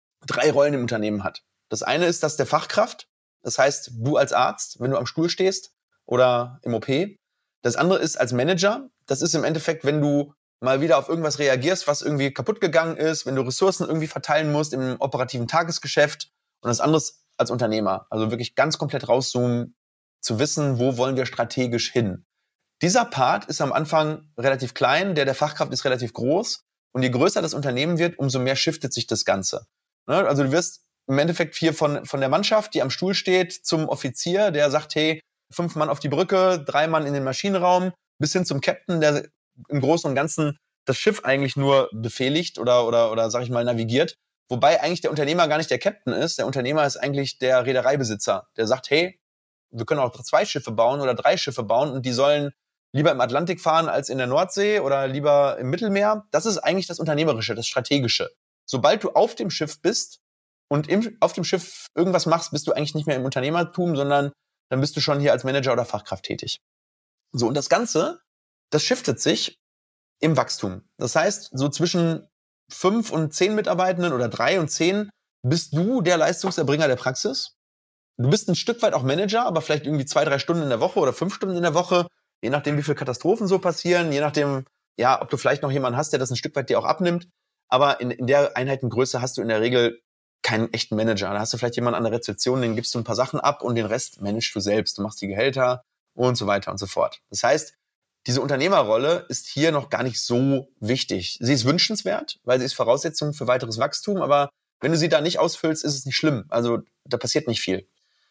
3 Rollen im Unternehmen hat. Das eine ist das der Fachkraft. Das heißt, du als Arzt, wenn du am Stuhl stehst oder im OP. Das andere ist als Manager. Das ist im Endeffekt, wenn du mal wieder auf irgendwas reagierst, was irgendwie kaputt gegangen ist, wenn du Ressourcen irgendwie verteilen musst im operativen Tagesgeschäft. Und das andere ist als Unternehmer. Also wirklich ganz komplett rauszoomen, zu wissen, wo wollen wir strategisch hin. Dieser Part ist am Anfang relativ klein, der Fachkraft ist relativ groß. Und je größer das Unternehmen wird, umso mehr shiftet sich das Ganze. Also du wirst im Endeffekt hier von der Mannschaft, die am Stuhl steht, zum Offizier, der sagt, hey, 5 Mann auf die Brücke, 3 Mann in den Maschinenraum, bis hin zum Captain, der im Großen und Ganzen das Schiff eigentlich nur befehligt oder sag ich mal, navigiert. Wobei eigentlich der Unternehmer gar nicht der Captain ist. Der Unternehmer ist eigentlich der Reedereibesitzer, der sagt, hey, wir können auch 2 Schiffe bauen oder 3 Schiffe bauen und die sollen lieber im Atlantik fahren als in der Nordsee oder lieber im Mittelmeer. Das ist eigentlich das Unternehmerische, das Strategische. Sobald du auf dem Schiff bist und auf dem Schiff irgendwas machst, bist du eigentlich nicht mehr im Unternehmertum, sondern dann bist du schon hier als Manager oder Fachkraft tätig. So, und das Ganze, das shiftet sich im Wachstum. Das heißt, so zwischen 5 und 10 Mitarbeitenden oder 3 und 10 bist du der Leistungserbringer der Praxis. Du bist ein Stück weit auch Manager, aber vielleicht irgendwie 2, 3 Stunden in der Woche oder 5 Stunden in der Woche, je nachdem, wie viele Katastrophen so passieren, je nachdem, ja, ob du vielleicht noch jemanden hast, der das ein Stück weit dir auch abnimmt. Aber in der Einheitengröße hast du in der Regel keinen echten Manager. Da hast du vielleicht jemanden an der Rezeption, den gibst du ein paar Sachen ab und den Rest managst du selbst. Du machst die Gehälter und so weiter und so fort. Das heißt, diese Unternehmerrolle ist hier noch gar nicht so wichtig. Sie ist wünschenswert, weil sie ist Voraussetzung für weiteres Wachstum, aber wenn du sie da nicht ausfüllst, ist es nicht schlimm. Also da passiert nicht viel.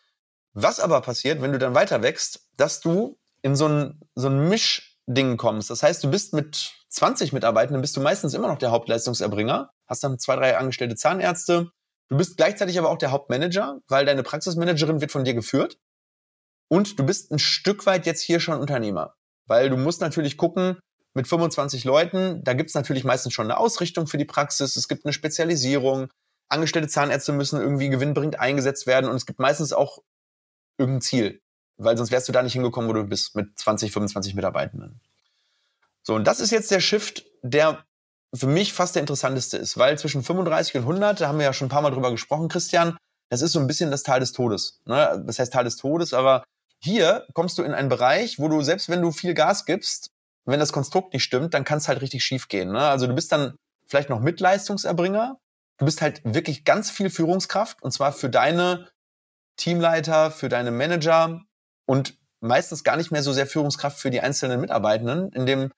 Was aber passiert, wenn du dann weiter wächst, dass du in so ein Mischding kommst. Das heißt, du bist mit 20 Mitarbeitenden, bist du meistens immer noch der Hauptleistungserbringer, hast dann 2, 3 angestellte Zahnärzte. Du bist gleichzeitig aber auch der Hauptmanager, weil deine Praxismanagerin wird von dir geführt. Und du bist ein Stück weit jetzt hier schon Unternehmer. Weil du musst natürlich gucken, mit 25 Leuten, da gibt's natürlich meistens schon eine Ausrichtung für die Praxis, es gibt eine Spezialisierung, angestellte Zahnärzte müssen irgendwie gewinnbringend eingesetzt werden und es gibt meistens auch irgendein Ziel, weil sonst wärst du da nicht hingekommen, wo du bist, mit 20, 25 Mitarbeitenden. So, und das ist jetzt der Shift, der für mich fast der interessanteste ist, weil zwischen 35 und 100, da haben wir ja schon ein paar Mal drüber gesprochen, Christian, das ist so ein bisschen das Tal des Todes. Ne? Das heißt Tal des Todes, aber hier kommst du in einen Bereich, wo du, selbst wenn du viel Gas gibst, wenn das Konstrukt nicht stimmt, dann kann es halt richtig schief gehen. Ne? Also du bist dann vielleicht noch Mitleistungserbringer, du bist halt wirklich ganz viel Führungskraft und zwar für deine Teamleiter, für deine Manager und meistens gar nicht mehr so sehr Führungskraft für die einzelnen Mitarbeitenden. In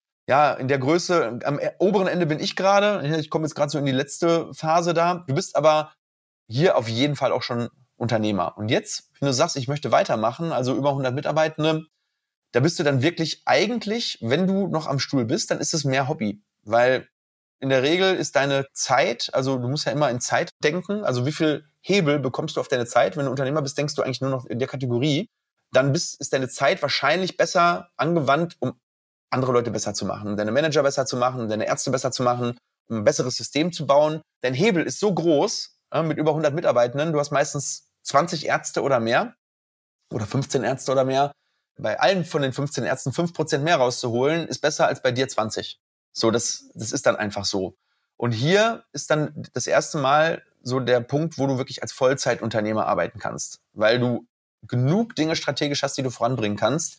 der Größe, am oberen Ende bin ich gerade, ich komme jetzt gerade so in die letzte Phase da. Du bist aber hier auf jeden Fall auch schon Unternehmer. Und jetzt, wenn du sagst, ich möchte weitermachen, also über 100 Mitarbeitende, da bist du dann wirklich eigentlich, wenn du noch am Stuhl bist, dann ist es mehr Hobby. Weil in der Regel ist deine Zeit, also du musst ja immer in Zeit denken, also wie viel Hebel bekommst du auf deine Zeit? Wenn du Unternehmer bist, denkst du eigentlich nur noch in der Kategorie. Dann ist deine Zeit wahrscheinlich besser angewandt, um andere Leute besser zu machen, um deine Manager besser zu machen, um deine Ärzte besser zu machen, um ein besseres System zu bauen. Dein Hebel ist so groß, mit über 100 Mitarbeitenden. Du hast meistens 20 Ärzte oder mehr oder 15 Ärzte oder mehr. Bei allen von den 15 Ärzten 5% mehr rauszuholen, ist besser als bei dir 20. So, das ist dann einfach so. Und hier ist dann das erste Mal so der Punkt, wo du wirklich als Vollzeitunternehmer arbeiten kannst, weil du genug Dinge strategisch hast, die du voranbringen kannst.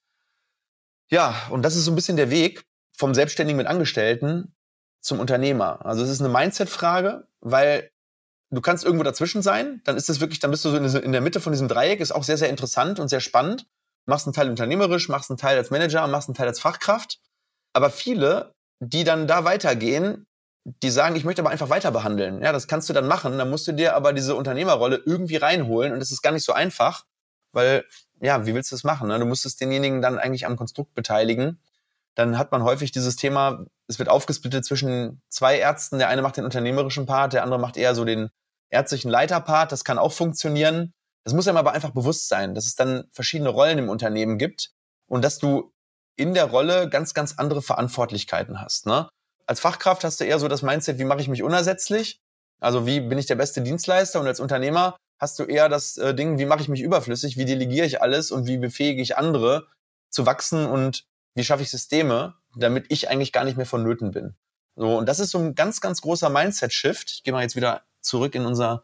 Ja, und das ist so ein bisschen der Weg vom Selbstständigen mit Angestellten zum Unternehmer. Also es ist eine Mindset-Frage, weil du kannst irgendwo dazwischen sein, dann ist es wirklich, dann bist du so in der Mitte von diesem Dreieck, ist auch sehr, sehr interessant und sehr spannend. Machst einen Teil unternehmerisch, machst einen Teil als Manager, machst einen Teil als Fachkraft. Aber viele, die dann da weitergehen, die sagen, ich möchte aber einfach weiter behandeln. Ja, das kannst du dann machen. Dann musst du dir aber diese Unternehmerrolle irgendwie reinholen. Und das ist gar nicht so einfach, weil, ja, wie willst du das machen? Ne? Du musstest denjenigen dann eigentlich am Konstrukt beteiligen. Dann hat man häufig dieses Thema, es wird aufgesplittet zwischen zwei Ärzten. Der eine macht den unternehmerischen Part, der andere macht eher so den ärztlichen Leiterpart. Das kann auch funktionieren. Das muss einem aber einfach bewusst sein, dass es dann verschiedene Rollen im Unternehmen gibt und dass du in der Rolle ganz, ganz andere Verantwortlichkeiten hast. Ne? Als Fachkraft hast du eher so das Mindset, wie mache ich mich unersetzlich? Also wie bin ich der beste Dienstleister? Und als Unternehmer hast du eher das Ding, wie mache ich mich überflüssig? Wie delegiere ich alles und wie befähige ich andere zu wachsen und wie schaffe ich Systeme, damit ich eigentlich gar nicht mehr vonnöten bin? So, und das ist so ein ganz, ganz großer Mindset-Shift. Ich gehe mal jetzt wieder zurück in unser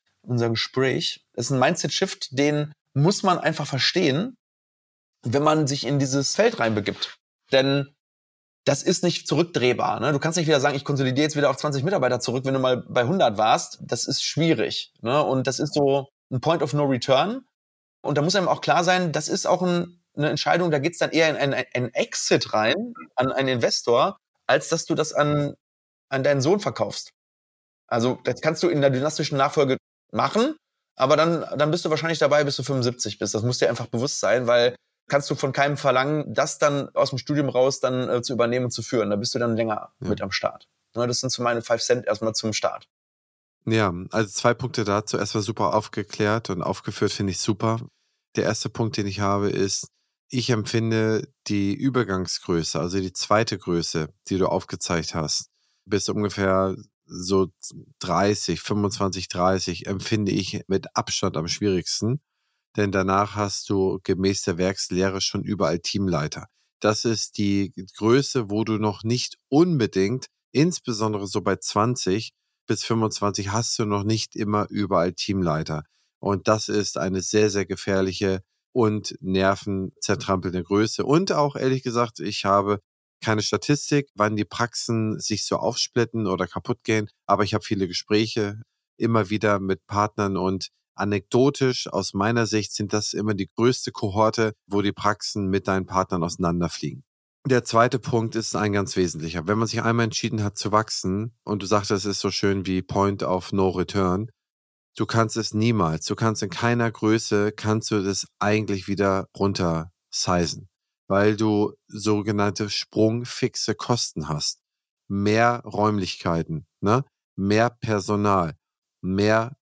Gespräch. Das ist ein Mindset-Shift, den muss man einfach verstehen, wenn man sich in dieses Feld reinbegibt. Denn das ist nicht zurückdrehbar. Ne? Du kannst nicht wieder sagen, ich konsolidiere jetzt wieder auf 20 Mitarbeiter zurück, wenn du mal bei 100 warst. Das ist schwierig. Ne? Und das ist so ein Point of No Return. Und da muss einem auch klar sein, das ist auch eine Entscheidung, da geht's dann eher in ein Exit rein, an einen Investor, als dass du das an deinen Sohn verkaufst. Also das kannst du in der dynastischen Nachfolge machen, aber dann bist du wahrscheinlich dabei, bis du 75 bist. Das muss dir einfach bewusst sein, weil kannst du von keinem verlangen, das dann aus dem Studium raus dann zu übernehmen und zu führen. Da bist du dann länger mit am Start. Ja, das sind so meine 5 Cent erstmal zum Start. Ja, also 2 Punkte dazu. Erstmal super aufgeklärt und aufgeführt, finde ich super. Der erste Punkt, den ich habe, ist, ich empfinde die Übergangsgröße, also die zweite Größe, die du aufgezeigt hast, bis ungefähr so 30, 25, 30, empfinde ich mit Abstand am schwierigsten. Denn danach hast du gemäß der Werkslehre schon überall Teamleiter. Das ist die Größe, wo du noch nicht unbedingt, insbesondere so bei 20 bis 25, hast du noch nicht immer überall Teamleiter. Und das ist eine sehr, sehr gefährliche und nervenzertrampelnde Größe. Und auch ehrlich gesagt, ich habe keine Statistik, wann die Praxen sich so aufsplitten oder kaputt gehen. Aber ich habe viele Gespräche immer wieder mit Partnern und anekdotisch aus meiner Sicht sind das immer die größte Kohorte, wo die Praxen mit deinen Partnern auseinanderfliegen. Der zweite Punkt ist ein ganz wesentlicher. Wenn man sich einmal entschieden hat zu wachsen und du sagst, das ist so schön wie Point of No Return, du kannst es niemals, du kannst in keiner Größe, kannst du das eigentlich wieder runtersizen, weil du sogenannte sprungfixe Kosten hast. Mehr Räumlichkeiten, ne? Mehr Personal, mehr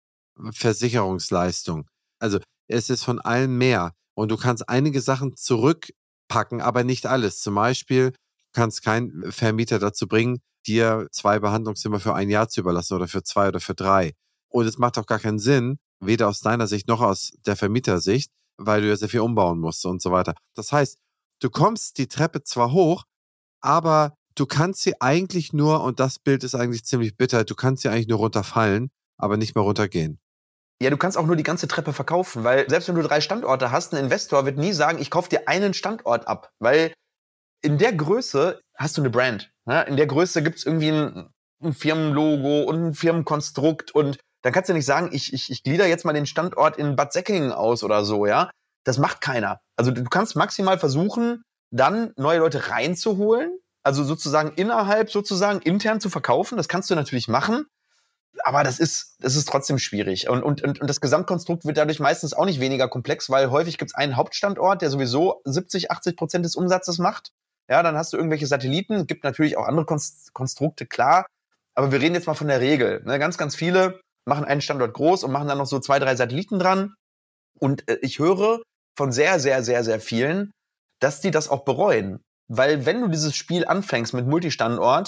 Versicherungsleistung. Also es ist von allem mehr. Und du kannst einige Sachen zurückpacken, aber nicht alles. Zum Beispiel kannst kein Vermieter dazu bringen, dir 2 Behandlungszimmer für 1 Jahr zu überlassen oder für 2 oder für 3. Und es macht auch gar keinen Sinn, weder aus deiner Sicht noch aus der Vermietersicht, weil du ja sehr viel umbauen musst und so weiter. Das heißt, du kommst die Treppe zwar hoch, aber du kannst sie eigentlich nur, und das Bild ist eigentlich ziemlich bitter, du kannst sie eigentlich nur runterfallen, aber nicht mehr runtergehen. Ja, du kannst auch nur die ganze Treppe verkaufen, weil selbst wenn du 3 Standorte hast, ein Investor wird nie sagen, ich kaufe dir einen Standort ab, weil in der Größe hast du eine Brand. Ne? In der Größe gibt es irgendwie ein Firmenlogo und ein Firmenkonstrukt und dann kannst du nicht sagen, ich glieder jetzt mal den Standort in Bad Säckingen aus oder so, ja. Das macht keiner. Also du kannst maximal versuchen, dann neue Leute reinzuholen, also sozusagen innerhalb, sozusagen intern zu verkaufen. Das kannst du natürlich machen. Aber das ist trotzdem schwierig. Und das Gesamtkonstrukt wird dadurch meistens auch nicht weniger komplex, weil häufig gibt es einen Hauptstandort, der sowieso 70-80% des Umsatzes macht. Ja, dann hast du irgendwelche Satelliten. Gibt natürlich auch andere Konstrukte, klar. Aber wir reden jetzt mal von der Regel. Ne? Ganz, ganz viele machen einen Standort groß und machen dann noch so 2, 3 Satelliten dran. Und ich höre von sehr, sehr, sehr, sehr vielen, dass die das auch bereuen. Weil wenn du dieses Spiel anfängst mit Multistandort,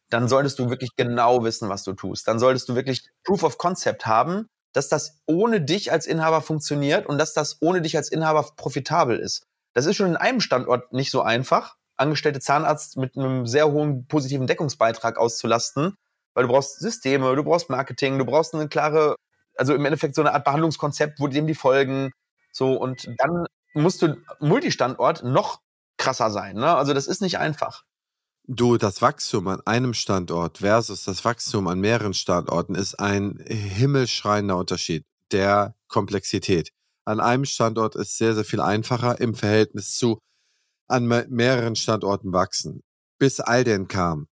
dann solltest du wirklich genau wissen, was du tust. Dann solltest du wirklich Proof of Concept haben, dass das ohne dich als Inhaber funktioniert und dass das ohne dich als Inhaber profitabel ist. Das ist schon in einem Standort nicht so einfach, angestellte Zahnarzt mit einem sehr hohen positiven Deckungsbeitrag auszulasten, weil du brauchst Systeme, du brauchst Marketing, du brauchst eine klare, also im Endeffekt so eine Art Behandlungskonzept, wo dem die folgen. So, und dann musst du Multistandort noch krasser sein. Ne? Also das ist nicht einfach. Du, das Wachstum an einem Standort versus das Wachstum an mehreren Standorten ist ein himmelschreiender Unterschied der Komplexität. An einem Standort ist sehr, sehr viel einfacher im Verhältnis zu an mehreren Standorten wachsen. Bis Alden kam.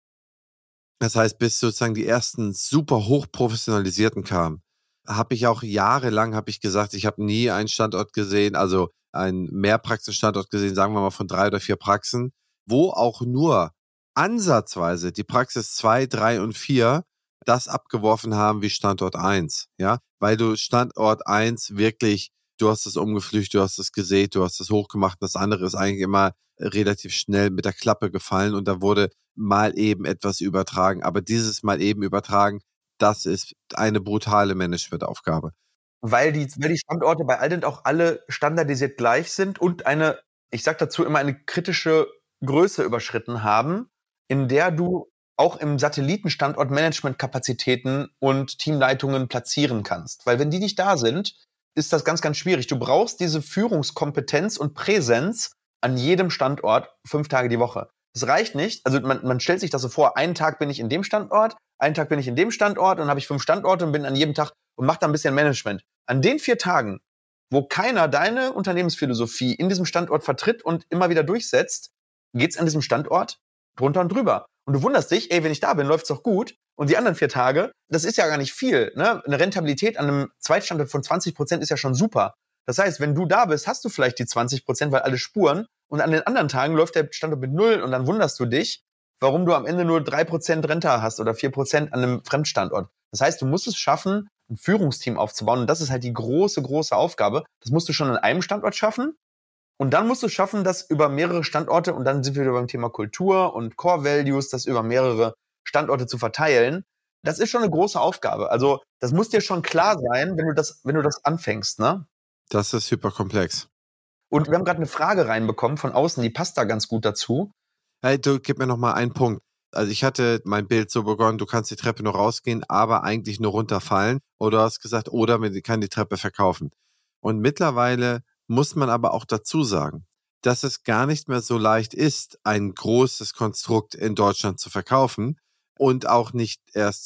Das heißt, bis sozusagen die ersten super hochprofessionalisierten kamen, habe ich auch jahrelang gesagt, ich habe nie einen Standort gesehen, also einen Mehrpraxisstandort gesehen, sagen wir mal von 3 oder 4 Praxen, wo auch nur ansatzweise die Praxis 2, 3 und 4 das abgeworfen haben wie Standort 1, ja, weil du Standort 1 wirklich, du hast es umgepflügt, du hast es gesät, du hast es hochgemacht, das andere ist eigentlich immer relativ schnell mit der Klappe gefallen und da wurde mal eben etwas übertragen, aber dieses mal eben übertragen, das ist eine brutale Managementaufgabe. Weil die Standorte bei Aldent auch alle standardisiert gleich sind und eine, ich sag dazu immer, eine kritische Größe überschritten haben, in der du auch im Satellitenstandort Managementkapazitäten und Teamleitungen platzieren kannst. Weil wenn die nicht da sind, ist das ganz, ganz schwierig. Du brauchst diese Führungskompetenz und Präsenz an jedem Standort 5 Tage die Woche. Das reicht nicht. Also man stellt sich das so vor, einen Tag bin ich in dem Standort, einen Tag bin ich in dem Standort und dann habe ich 5 Standorte und bin an jedem Tag und mache da ein bisschen Management. An den 4 Tagen, wo keiner deine Unternehmensphilosophie in diesem Standort vertritt und immer wieder durchsetzt, geht's an diesem Standort drunter und drüber. Und du wunderst dich, ey, wenn ich da bin, läuft's doch gut. Und die anderen 4 Tage, das ist ja gar nicht viel. Ne? Eine Rentabilität an einem Zweitstandort von 20% ist ja schon super. Das heißt, wenn du da bist, hast du vielleicht die 20%, weil alle spuren. Und an den anderen Tagen läuft der Standort mit 0 und dann wunderst du dich, warum du am Ende nur 3% Renta hast oder 4% an einem Fremdstandort. Das heißt, du musst es schaffen, ein Führungsteam aufzubauen. Und das ist halt die große, große Aufgabe. Das musst du schon an einem Standort schaffen. Und dann musst du schaffen, das über mehrere Standorte, und dann sind wir wieder beim Thema Kultur und Core Values, das über mehrere Standorte zu verteilen. Das ist schon eine große Aufgabe. Also das muss dir schon klar sein, wenn du das anfängst, ne? Das ist hyper komplex. Und wir haben gerade eine Frage reinbekommen von außen, die passt da ganz gut dazu. Hey, du, gib mir noch mal einen Punkt. Also ich hatte mein Bild so begonnen, du kannst die Treppe nur rausgehen, aber eigentlich nur runterfallen. Oder du hast gesagt, oder man kann die Treppe verkaufen. Und mittlerweile muss man aber auch dazu sagen, dass es gar nicht mehr so leicht ist, ein großes Konstrukt in Deutschland zu verkaufen und auch nicht erst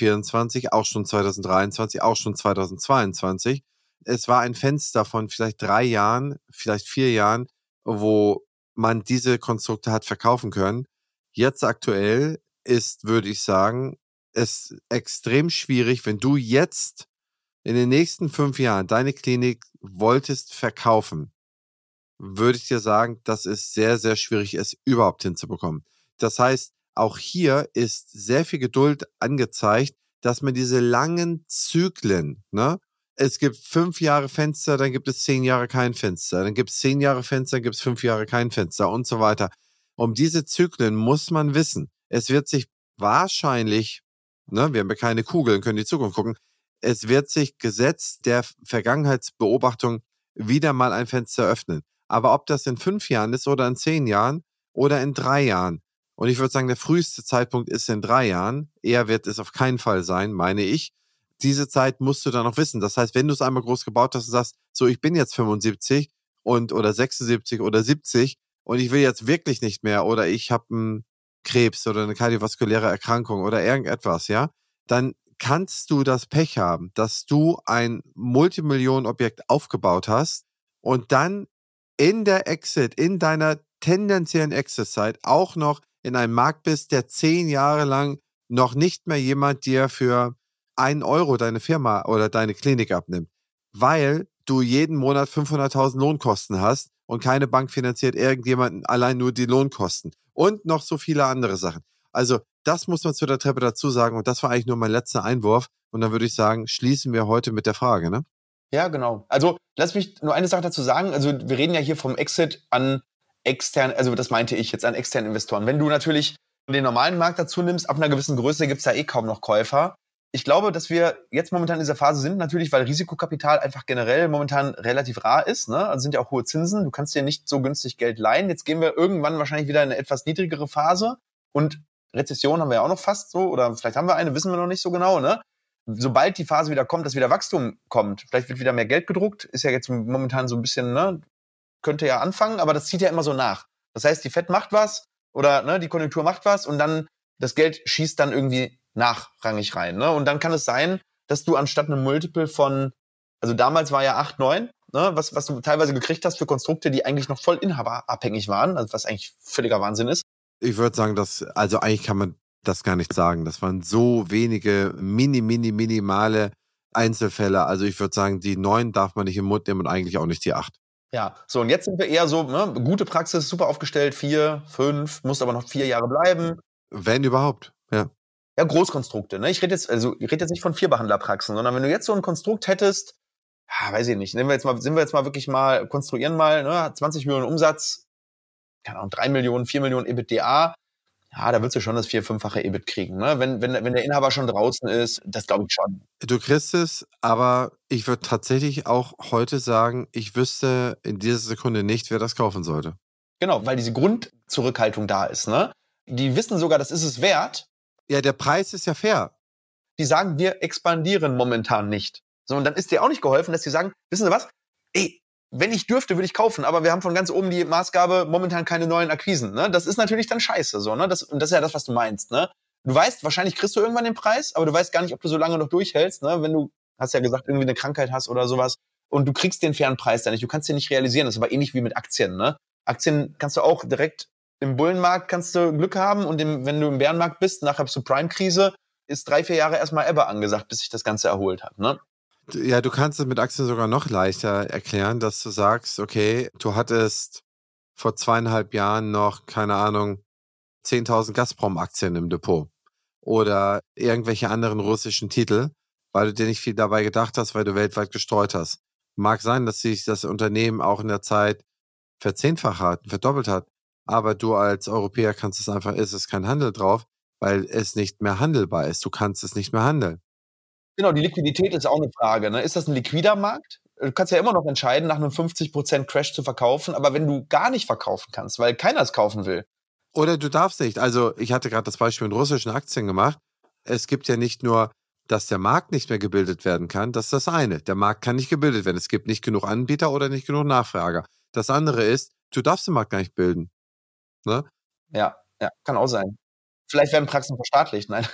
2024, auch schon 2023, auch schon 2022. Es war ein Fenster von vielleicht 3 Jahren, vielleicht 4 Jahren, wo man diese Konstrukte hat verkaufen können. Jetzt aktuell ist, würde ich sagen, es extrem schwierig, wenn du jetzt in den nächsten 5 Jahren deine Klinik wolltest verkaufen, würde ich dir sagen, dass es sehr, sehr schwierig ist, überhaupt hinzubekommen. Das heißt, auch hier ist sehr viel Geduld angezeigt, dass man diese langen Zyklen, ne? Es gibt 5 Jahre Fenster, dann gibt es 10 Jahre kein Fenster, dann gibt es 10 Jahre Fenster, dann gibt es 5 Jahre kein Fenster und so weiter. Um diese Zyklen muss man wissen. Es wird sich wahrscheinlich, ne, wir haben ja keine Kugeln, können in die Zukunft gucken, es wird sich gesetzt der Vergangenheitsbeobachtung wieder mal ein Fenster öffnen. Aber ob das in 5 Jahren ist oder in 10 Jahren oder in 3 Jahren, und ich würde sagen, der früheste Zeitpunkt ist in 3 Jahren, eher wird es auf keinen Fall sein, meine ich. Diese Zeit musst du dann noch wissen. Das heißt, wenn du es einmal groß gebaut hast und sagst, so, ich bin jetzt 75 oder 76 oder 70 und ich will jetzt wirklich nicht mehr oder ich habe einen Krebs oder eine kardiovaskuläre Erkrankung oder irgendetwas, ja, dann kannst du das Pech haben, dass du ein Multimillionenobjekt aufgebaut hast und dann in deiner tendenziellen Exit-Zeit auch noch in einem Markt bist, der 10 Jahre lang noch nicht mehr jemand dir für 1 Euro deine Firma oder deine Klinik abnimmt, weil du jeden Monat 500.000 Lohnkosten hast und keine Bank finanziert irgendjemanden allein nur die Lohnkosten und noch so viele andere Sachen. Also das muss man zu der Treppe dazu sagen und das war eigentlich nur mein letzter Einwurf und dann würde ich sagen, schließen wir heute mit der Frage, ne? Ja, genau. Also lass mich nur eine Sache dazu sagen. Also wir reden ja hier vom Exit an externen, also das meinte ich jetzt an externen Investoren. Wenn du natürlich den normalen Markt dazu nimmst, ab einer gewissen Größe gibt es da eh kaum noch Käufer. Ich glaube, dass wir jetzt momentan in dieser Phase sind, natürlich, weil Risikokapital einfach generell momentan relativ rar ist. Ne? Also sind ja auch hohe Zinsen. Du kannst dir nicht so günstig Geld leihen. Jetzt gehen wir irgendwann wahrscheinlich wieder in eine etwas niedrigere Phase. Und Rezession haben wir ja auch noch fast so. Oder vielleicht haben wir eine, wissen wir noch nicht so genau. Ne? Sobald die Phase wieder kommt, dass wieder Wachstum kommt, vielleicht wird wieder mehr Geld gedruckt, ist ja jetzt momentan so ein bisschen, ne, könnte ja anfangen, aber das zieht ja immer so nach. Das heißt, die Fed macht was oder ne, die Konjunktur macht was und dann das Geld schießt dann irgendwie nachrangig rein. Ne? Und dann kann es sein, dass du anstatt einem Multiple von, also damals war ja 8, 9, ne, was du teilweise gekriegt hast für Konstrukte, die eigentlich noch voll inhaberabhängig waren, also was eigentlich völliger Wahnsinn ist. Ich würde sagen, also eigentlich kann man das gar nicht sagen. Das waren so wenige minimale Einzelfälle. Also ich würde sagen, die 9 darf man nicht im Mund nehmen und eigentlich auch nicht die 8. Ja, so und jetzt sind wir eher so, ne, gute Praxis, super aufgestellt, 4, 5, muss aber noch 4 Jahre bleiben. Wenn überhaupt, ja. Ja, Großkonstrukte. Ne? Ich rede jetzt nicht von Vierbehandlerpraxen, sondern wenn du jetzt so ein Konstrukt hättest, ja, weiß ich nicht, sind wir jetzt mal wirklich mal, konstruieren mal, ne, 20 Millionen Umsatz, keine Ahnung, 3 Millionen, 4 Millionen EBITDA, ja, da willst du schon das 4-, 5-fache EBIT kriegen. Ne? Wenn der Inhaber schon draußen ist, das glaube ich schon. Du kriegst es, aber ich würde tatsächlich auch heute sagen, ich wüsste in dieser Sekunde nicht, wer das kaufen sollte. Genau, weil diese Grundzurückhaltung da ist. Ne? Die wissen sogar, das ist es wert. Ja, der Preis ist ja fair. Die sagen, wir expandieren momentan nicht. So, und dann ist dir auch nicht geholfen, dass die sagen, wissen Sie was? Ey, wenn ich dürfte, würde ich kaufen, aber wir haben von ganz oben die Maßgabe, momentan keine neuen Akquisen. Ne? Das ist natürlich dann scheiße. So, ne? Und das ist ja das, was du meinst. Ne? Du weißt, wahrscheinlich kriegst du irgendwann den Preis, aber du weißt gar nicht, ob du so lange noch durchhältst. Ne? Wenn du, hast ja gesagt, irgendwie eine Krankheit hast oder sowas und du kriegst den fairen Preis da nicht. Du kannst den nicht realisieren. Das ist aber ähnlich wie mit Aktien. Ne? Aktien kannst du auch direkt im Bullenmarkt kannst du Glück haben und wenn du im Bärenmarkt bist, nachher zur Prime-Krise, ist 3, 4 Jahre erstmal Ebbe angesagt, bis sich das Ganze erholt hat. Ne? Ja, du kannst es mit Aktien sogar noch leichter erklären, dass du sagst, okay, du hattest vor 2,5 Jahren noch, keine Ahnung, 10.000 Gazprom-Aktien im Depot oder irgendwelche anderen russischen Titel, weil du dir nicht viel dabei gedacht hast, weil du weltweit gestreut hast. Mag sein, dass sich das Unternehmen auch in der Zeit verzehnfacht hat, verdoppelt hat, aber du als Europäer kannst es einfach, ist es kein Handel drauf, weil es nicht mehr handelbar ist. Du kannst es nicht mehr handeln. Genau, die Liquidität ist auch eine Frage. Ne? Ist das ein liquider Markt? Du kannst ja immer noch entscheiden, nach einem 50% Crash zu verkaufen, aber wenn du gar nicht verkaufen kannst, weil keiner es kaufen will. Oder du darfst nicht. Also ich hatte gerade das Beispiel mit russischen Aktien gemacht. Es gibt ja nicht nur, dass der Markt nicht mehr gebildet werden kann, das ist das eine. Der Markt kann nicht gebildet werden. Es gibt nicht genug Anbieter oder nicht genug Nachfrager. Das andere ist, du darfst den Markt gar nicht bilden. Ne? Ja, kann auch sein. Vielleicht werden Praxen verstaatlicht, nein.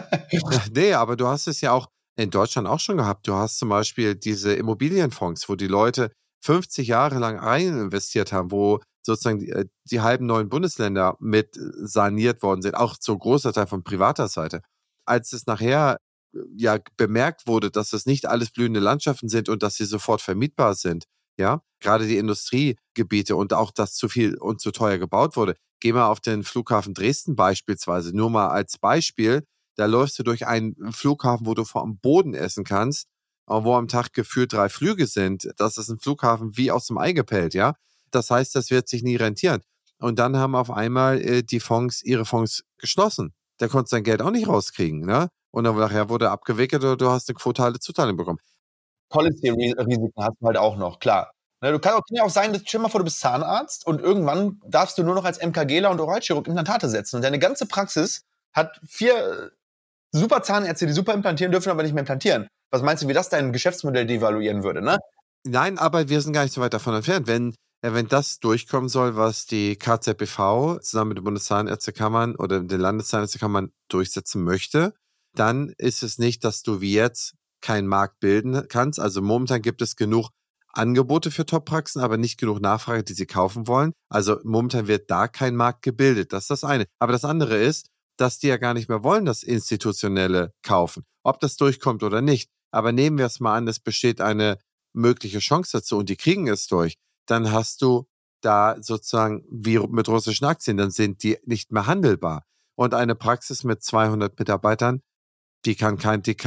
Nee, aber du hast es ja auch in Deutschland auch schon gehabt. Du hast zum Beispiel diese Immobilienfonds, wo die Leute 50 Jahre lang rein investiert haben, wo sozusagen die halben neuen Bundesländer mit saniert worden sind, auch so großer Teil von privater Seite. Als es nachher ja bemerkt wurde, dass es nicht alles blühende Landschaften sind und dass sie sofort vermietbar sind, ja, gerade die Industriegebiete und auch, dass zu viel und zu teuer gebaut wurde. Geh mal auf den Flughafen Dresden beispielsweise, nur mal als Beispiel. Da läufst du durch einen Flughafen, wo du vor dem Boden essen kannst, wo am Tag gefühlt 3 Flüge sind. Das ist ein Flughafen wie aus dem Ei gepellt, ja. Das heißt, das wird sich nie rentieren. Und dann haben auf einmal die Fonds ihre Fonds geschlossen. Da konntest du dein Geld auch nicht rauskriegen, ne? Und dann nachher wurde abgewickelt oder du hast eine quotale Zuteilung bekommen. Policy-Risiken hast du halt auch noch, klar. Ne, kann ja auch sein, stell dir mal vor, du bist Zahnarzt und irgendwann darfst du nur noch als MKGler und Oralchirurg Implantate setzen. Und deine ganze Praxis hat 4 super Zahnärzte, die super implantieren dürfen, aber nicht mehr implantieren. Was meinst du, wie das dein Geschäftsmodell devaluieren würde, ne? Nein, aber wir sind gar nicht so weit davon entfernt. Wenn das durchkommen soll, was die KZBV zusammen mit den Bundeszahnärztekammern oder den Landeszahnärztekammern durchsetzen möchte, dann ist es nicht, dass du wie jetzt keinen Markt bilden kannst. Also momentan gibt es genug Angebote für Top-Praxen, aber nicht genug Nachfrage, die sie kaufen wollen. Also momentan wird da kein Markt gebildet. Das ist das eine. Aber das andere ist, dass die ja gar nicht mehr wollen, das Institutionelle kaufen. Ob das durchkommt oder nicht. Aber nehmen wir es mal an, es besteht eine mögliche Chance dazu und die kriegen es durch. Dann hast du da sozusagen wie mit russischen Aktien, dann sind die nicht mehr handelbar. Und eine Praxis mit 200 Mitarbeitern, die kann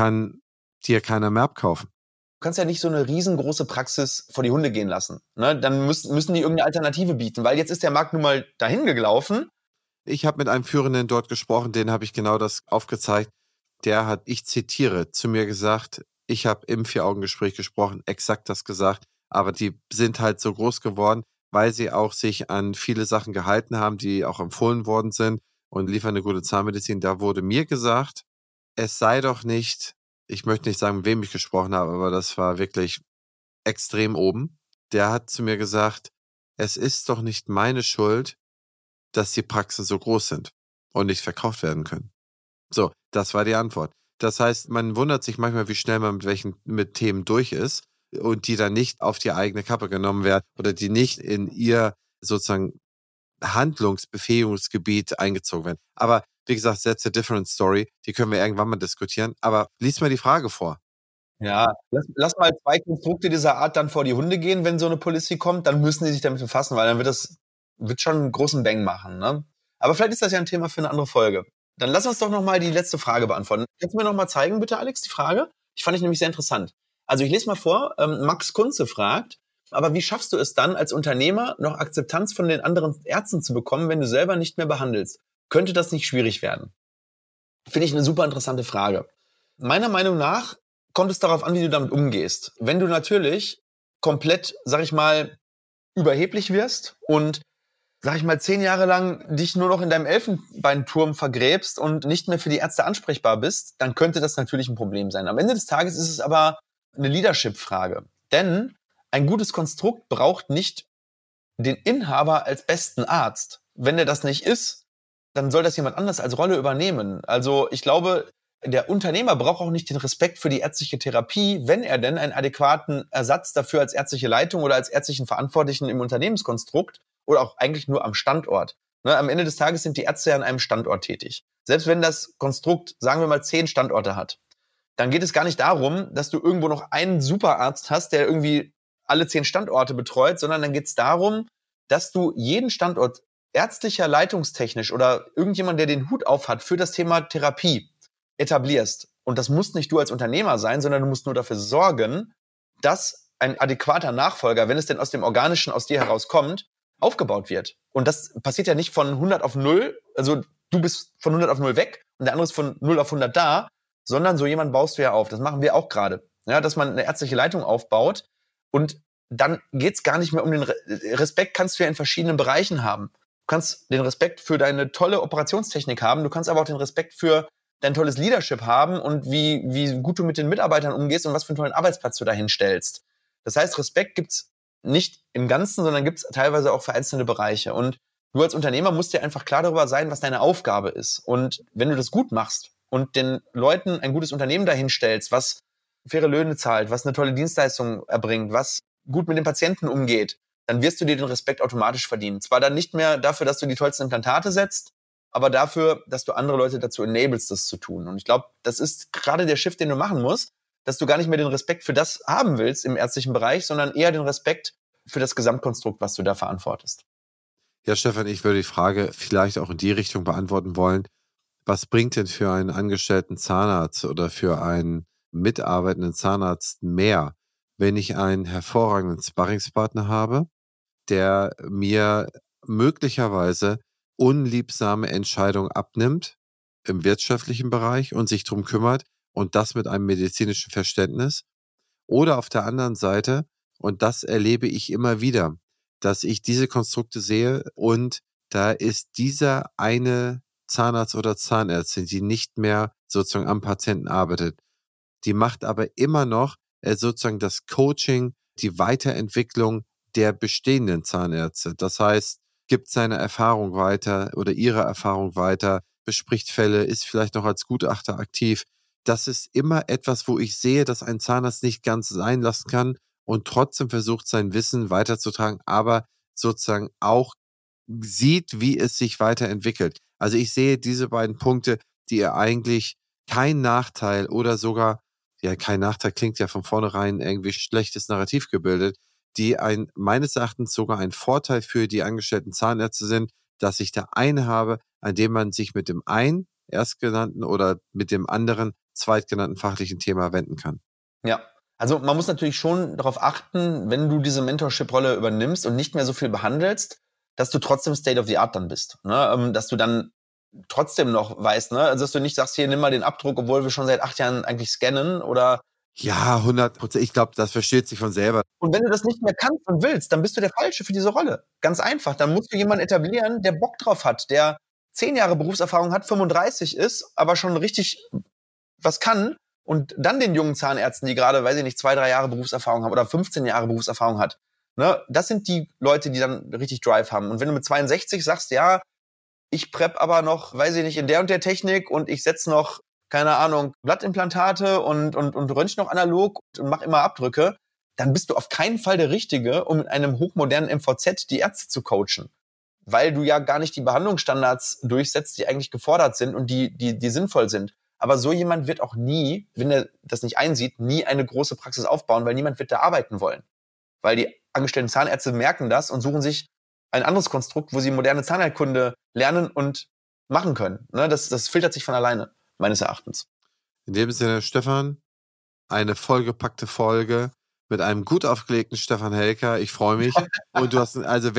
dir keiner mehr abkaufen. Du kannst ja nicht so eine riesengroße Praxis vor die Hunde gehen lassen. Ne? Dann müssen die irgendeine Alternative bieten, weil jetzt ist der Markt nun mal dahin gelaufen. Ich habe mit einem Führenden dort gesprochen, den habe ich genau das aufgezeigt. Der hat, ich zitiere, zu mir gesagt, ich habe im Vier-Augen-Gespräch gesprochen, exakt das gesagt, aber die sind halt so groß geworden, weil sie auch sich an viele Sachen gehalten haben, die auch empfohlen worden sind und liefern eine gute Zahnmedizin. Da wurde mir gesagt, es sei doch nicht, ich möchte nicht sagen, mit wem ich gesprochen habe, aber das war wirklich extrem oben. Der hat zu mir gesagt, es ist doch nicht meine Schuld, dass die Praxen so groß sind und nicht verkauft werden können. So, das war die Antwort. Das heißt, man wundert sich manchmal, wie schnell man mit Themen durch ist und die dann nicht auf die eigene Kappe genommen werden oder die nicht in ihr sozusagen Handlungsbefähigungsgebiet eingezogen werden. Aber wie gesagt, that's a different story. Die können wir irgendwann mal diskutieren. Aber lies mal die Frage vor. Ja, lass mal 2 Konstrukte dieser Art dann vor die Hunde gehen, wenn so eine Policy kommt, dann müssen die sich damit befassen, weil dann wird schon einen großen Bang machen, ne? Aber vielleicht ist das ja ein Thema für eine andere Folge. Dann lass uns doch noch mal die letzte Frage beantworten. Kannst du mir noch mal zeigen, bitte, Alex, die Frage? Die fand ich nämlich sehr interessant. Also ich lese mal vor, Max Kunze fragt, aber wie schaffst du es dann, als Unternehmer noch Akzeptanz von den anderen Ärzten zu bekommen, wenn du selber nicht mehr behandelst? Könnte das nicht schwierig werden? Finde ich eine super interessante Frage. Meiner Meinung nach kommt es darauf an, wie du damit umgehst. Wenn du natürlich komplett, sag ich mal, überheblich wirst und, sag ich mal, 10 Jahre lang dich nur noch in deinem Elfenbeinturm vergräbst und nicht mehr für die Ärzte ansprechbar bist, dann könnte das natürlich ein Problem sein. Am Ende des Tages ist es aber eine Leadership-Frage. Denn ein gutes Konstrukt braucht nicht den Inhaber als besten Arzt. Wenn er das nicht ist, dann soll das jemand anders als Rolle übernehmen. Also ich glaube, der Unternehmer braucht auch nicht den Respekt für die ärztliche Therapie, wenn er denn einen adäquaten Ersatz dafür als ärztliche Leitung oder als ärztlichen Verantwortlichen im Unternehmenskonstrukt oder auch eigentlich nur am Standort. Ne, am Ende des Tages sind die Ärzte ja an einem Standort tätig. Selbst wenn das Konstrukt, sagen wir mal, 10 Standorte hat, dann geht es gar nicht darum, dass du irgendwo noch einen Superarzt hast, der irgendwie alle 10 Standorte betreut, sondern dann geht es darum, dass du jeden Standort ärztlicher, leitungstechnisch oder irgendjemand, der den Hut auf hat für das Thema Therapie, etablierst. Und das musst nicht du als Unternehmer sein, sondern du musst nur dafür sorgen, dass ein adäquater Nachfolger, wenn es denn aus dem Organischen aus dir herauskommt, aufgebaut wird. Und das passiert ja nicht von 100 auf 0, also du bist von 100 auf 0 weg und der andere ist von 0 auf 100 da, sondern so jemand baust du ja auf. Das machen wir auch gerade. Ja, dass man eine ärztliche Leitung aufbaut und dann geht's gar nicht mehr um den Respekt, kannst du ja in verschiedenen Bereichen haben. Du kannst den Respekt für deine tolle Operationstechnik haben, du kannst aber auch den Respekt für dein tolles Leadership haben und wie gut du mit den Mitarbeitern umgehst und was für einen tollen Arbeitsplatz du dahin stellst. Das heißt, Respekt gibt's nicht im Ganzen, sondern gibt's teilweise auch für einzelne Bereiche. Und du als Unternehmer musst dir einfach klar darüber sein, was deine Aufgabe ist. Und wenn du das gut machst und den Leuten ein gutes Unternehmen dahin stellst, was faire Löhne zahlt, was eine tolle Dienstleistung erbringt, was gut mit den Patienten umgeht, dann wirst du dir den Respekt automatisch verdienen. Zwar dann nicht mehr dafür, dass du die tollsten Implantate setzt, aber dafür, dass du andere Leute dazu enablest, das zu tun. Und ich glaube, das ist gerade der Shift, den du machen musst, dass du gar nicht mehr den Respekt für das haben willst im ärztlichen Bereich, sondern eher den Respekt für das Gesamtkonstrukt, was du da verantwortest. Ja, Stefan, ich würde die Frage vielleicht auch in die Richtung beantworten wollen. Was bringt denn für einen angestellten Zahnarzt oder für einen mitarbeitenden Zahnarzt mehr, wenn ich einen hervorragenden Sparringspartner habe, der mir möglicherweise unliebsame Entscheidungen abnimmt im wirtschaftlichen Bereich und sich drum kümmert und das mit einem medizinischen Verständnis? Oder auf der anderen Seite, und das erlebe ich immer wieder, dass ich diese Konstrukte sehe und da ist dieser eine Zahnarzt oder Zahnärztin, die nicht mehr sozusagen am Patienten arbeitet, die macht aber immer noch sozusagen das Coaching, die Weiterentwicklung der bestehenden Zahnärzte. Das heißt, gibt seine Erfahrung weiter oder ihre Erfahrung weiter, bespricht Fälle, ist vielleicht noch als Gutachter aktiv. Das ist immer etwas, wo ich sehe, dass ein Zahnarzt nicht ganz sein lassen kann und trotzdem versucht, sein Wissen weiterzutragen, aber sozusagen auch sieht, wie es sich weiterentwickelt. Also ich sehe diese beiden Punkte, die eigentlich kein Nachteil oder sogar, ja, kein Nachteil klingt ja von vornherein irgendwie schlechtes Narrativ gebildet, die meines Erachtens sogar ein Vorteil für die angestellten Zahnärzte sind, dass ich da eine habe, an dem man sich mit dem einen erstgenannten oder mit dem anderen zweitgenannten fachlichen Thema wenden kann. Ja, also man muss natürlich schon darauf achten, wenn du diese Mentorship-Rolle übernimmst und nicht mehr so viel behandelst, dass du trotzdem State of the Art dann bist. Ne? Dass du dann trotzdem noch weißt, ne? Also dass du nicht sagst, hier, nimm mal den Abdruck, obwohl wir schon seit 8 Jahren eigentlich scannen oder... Ja, 100%. Ich glaube, das versteht sich von selber. Und wenn du das nicht mehr kannst und willst, dann bist du der Falsche für diese Rolle. Ganz einfach. Dann musst du jemanden etablieren, der Bock drauf hat, der 10 Jahre Berufserfahrung hat, 35 ist, aber schon richtig was kann und dann den jungen Zahnärzten, die gerade, weiß ich nicht, 2, 3 Jahre Berufserfahrung haben oder 15 Jahre Berufserfahrung hat. Ne? Das sind die Leute, die dann richtig Drive haben. Und wenn du mit 62 sagst, ja, ich prep aber noch, weiß ich nicht, in der und der Technik und ich setze noch, keine Ahnung, Blattimplantate und röntge noch analog und mach immer Abdrücke, dann bist du auf keinen Fall der Richtige, um mit einem hochmodernen MVZ die Ärzte zu coachen. Weil du ja gar nicht die Behandlungsstandards durchsetzt, die eigentlich gefordert sind und die sinnvoll sind. Aber so jemand wird auch nie, wenn er das nicht einsieht, nie eine große Praxis aufbauen, weil niemand wird da arbeiten wollen. Weil die angestellten Zahnärzte merken das und suchen sich ein anderes Konstrukt, wo sie moderne Zahnheilkunde lernen und machen können. Ne? Das filtert sich von alleine, meines Erachtens. In dem Sinne, Stefan, eine vollgepackte Folge mit einem gut aufgelegten Stefan Helker. Ich freue mich. Und du hast, also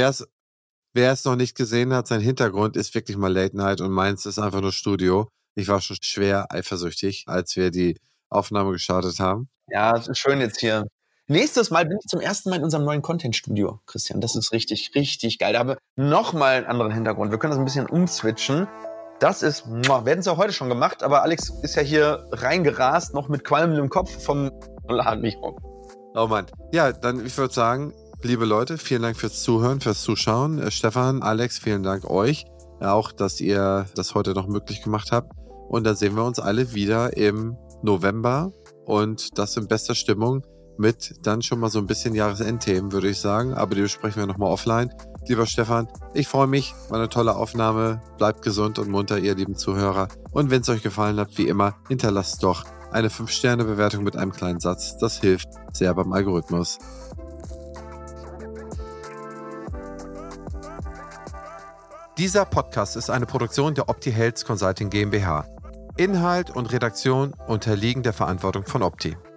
wer es noch nicht gesehen hat, sein Hintergrund ist wirklich mal Late Night und meins ist einfach nur Studio. Ich war schon schwer eifersüchtig, als wir die Aufnahme gestartet haben. Ja, es ist schön jetzt hier. Nächstes Mal bin ich zum ersten Mal in unserem neuen Content-Studio, Christian. Das ist richtig, richtig geil. Da haben wir nochmal einen anderen Hintergrund. Wir können das ein bisschen umswitchen. Das ist, wir hätten es auch heute schon gemacht, aber Alex ist ja hier reingerast, noch mit qualmendem Kopf vom Ladenmikro. Oh Mann. Ja, dann, ich würde sagen, liebe Leute, vielen Dank fürs Zuhören, fürs Zuschauen. Stefan, Alex, vielen Dank euch. Auch, dass ihr das heute noch möglich gemacht habt. Und dann sehen wir uns alle wieder im November und das in bester Stimmung mit dann schon mal so ein bisschen Jahresendthemen, würde ich sagen. Aber die besprechen wir nochmal offline. Lieber Stefan, ich freue mich. War eine tolle Aufnahme. Bleibt gesund und munter, ihr lieben Zuhörer. Und wenn es euch gefallen hat, wie immer, hinterlasst doch eine 5-Sterne-Bewertung mit einem kleinen Satz. Das hilft sehr beim Algorithmus. Dieser Podcast ist eine Produktion der Opti Health Consulting GmbH. Inhalt und Redaktion unterliegen der Verantwortung von Opti.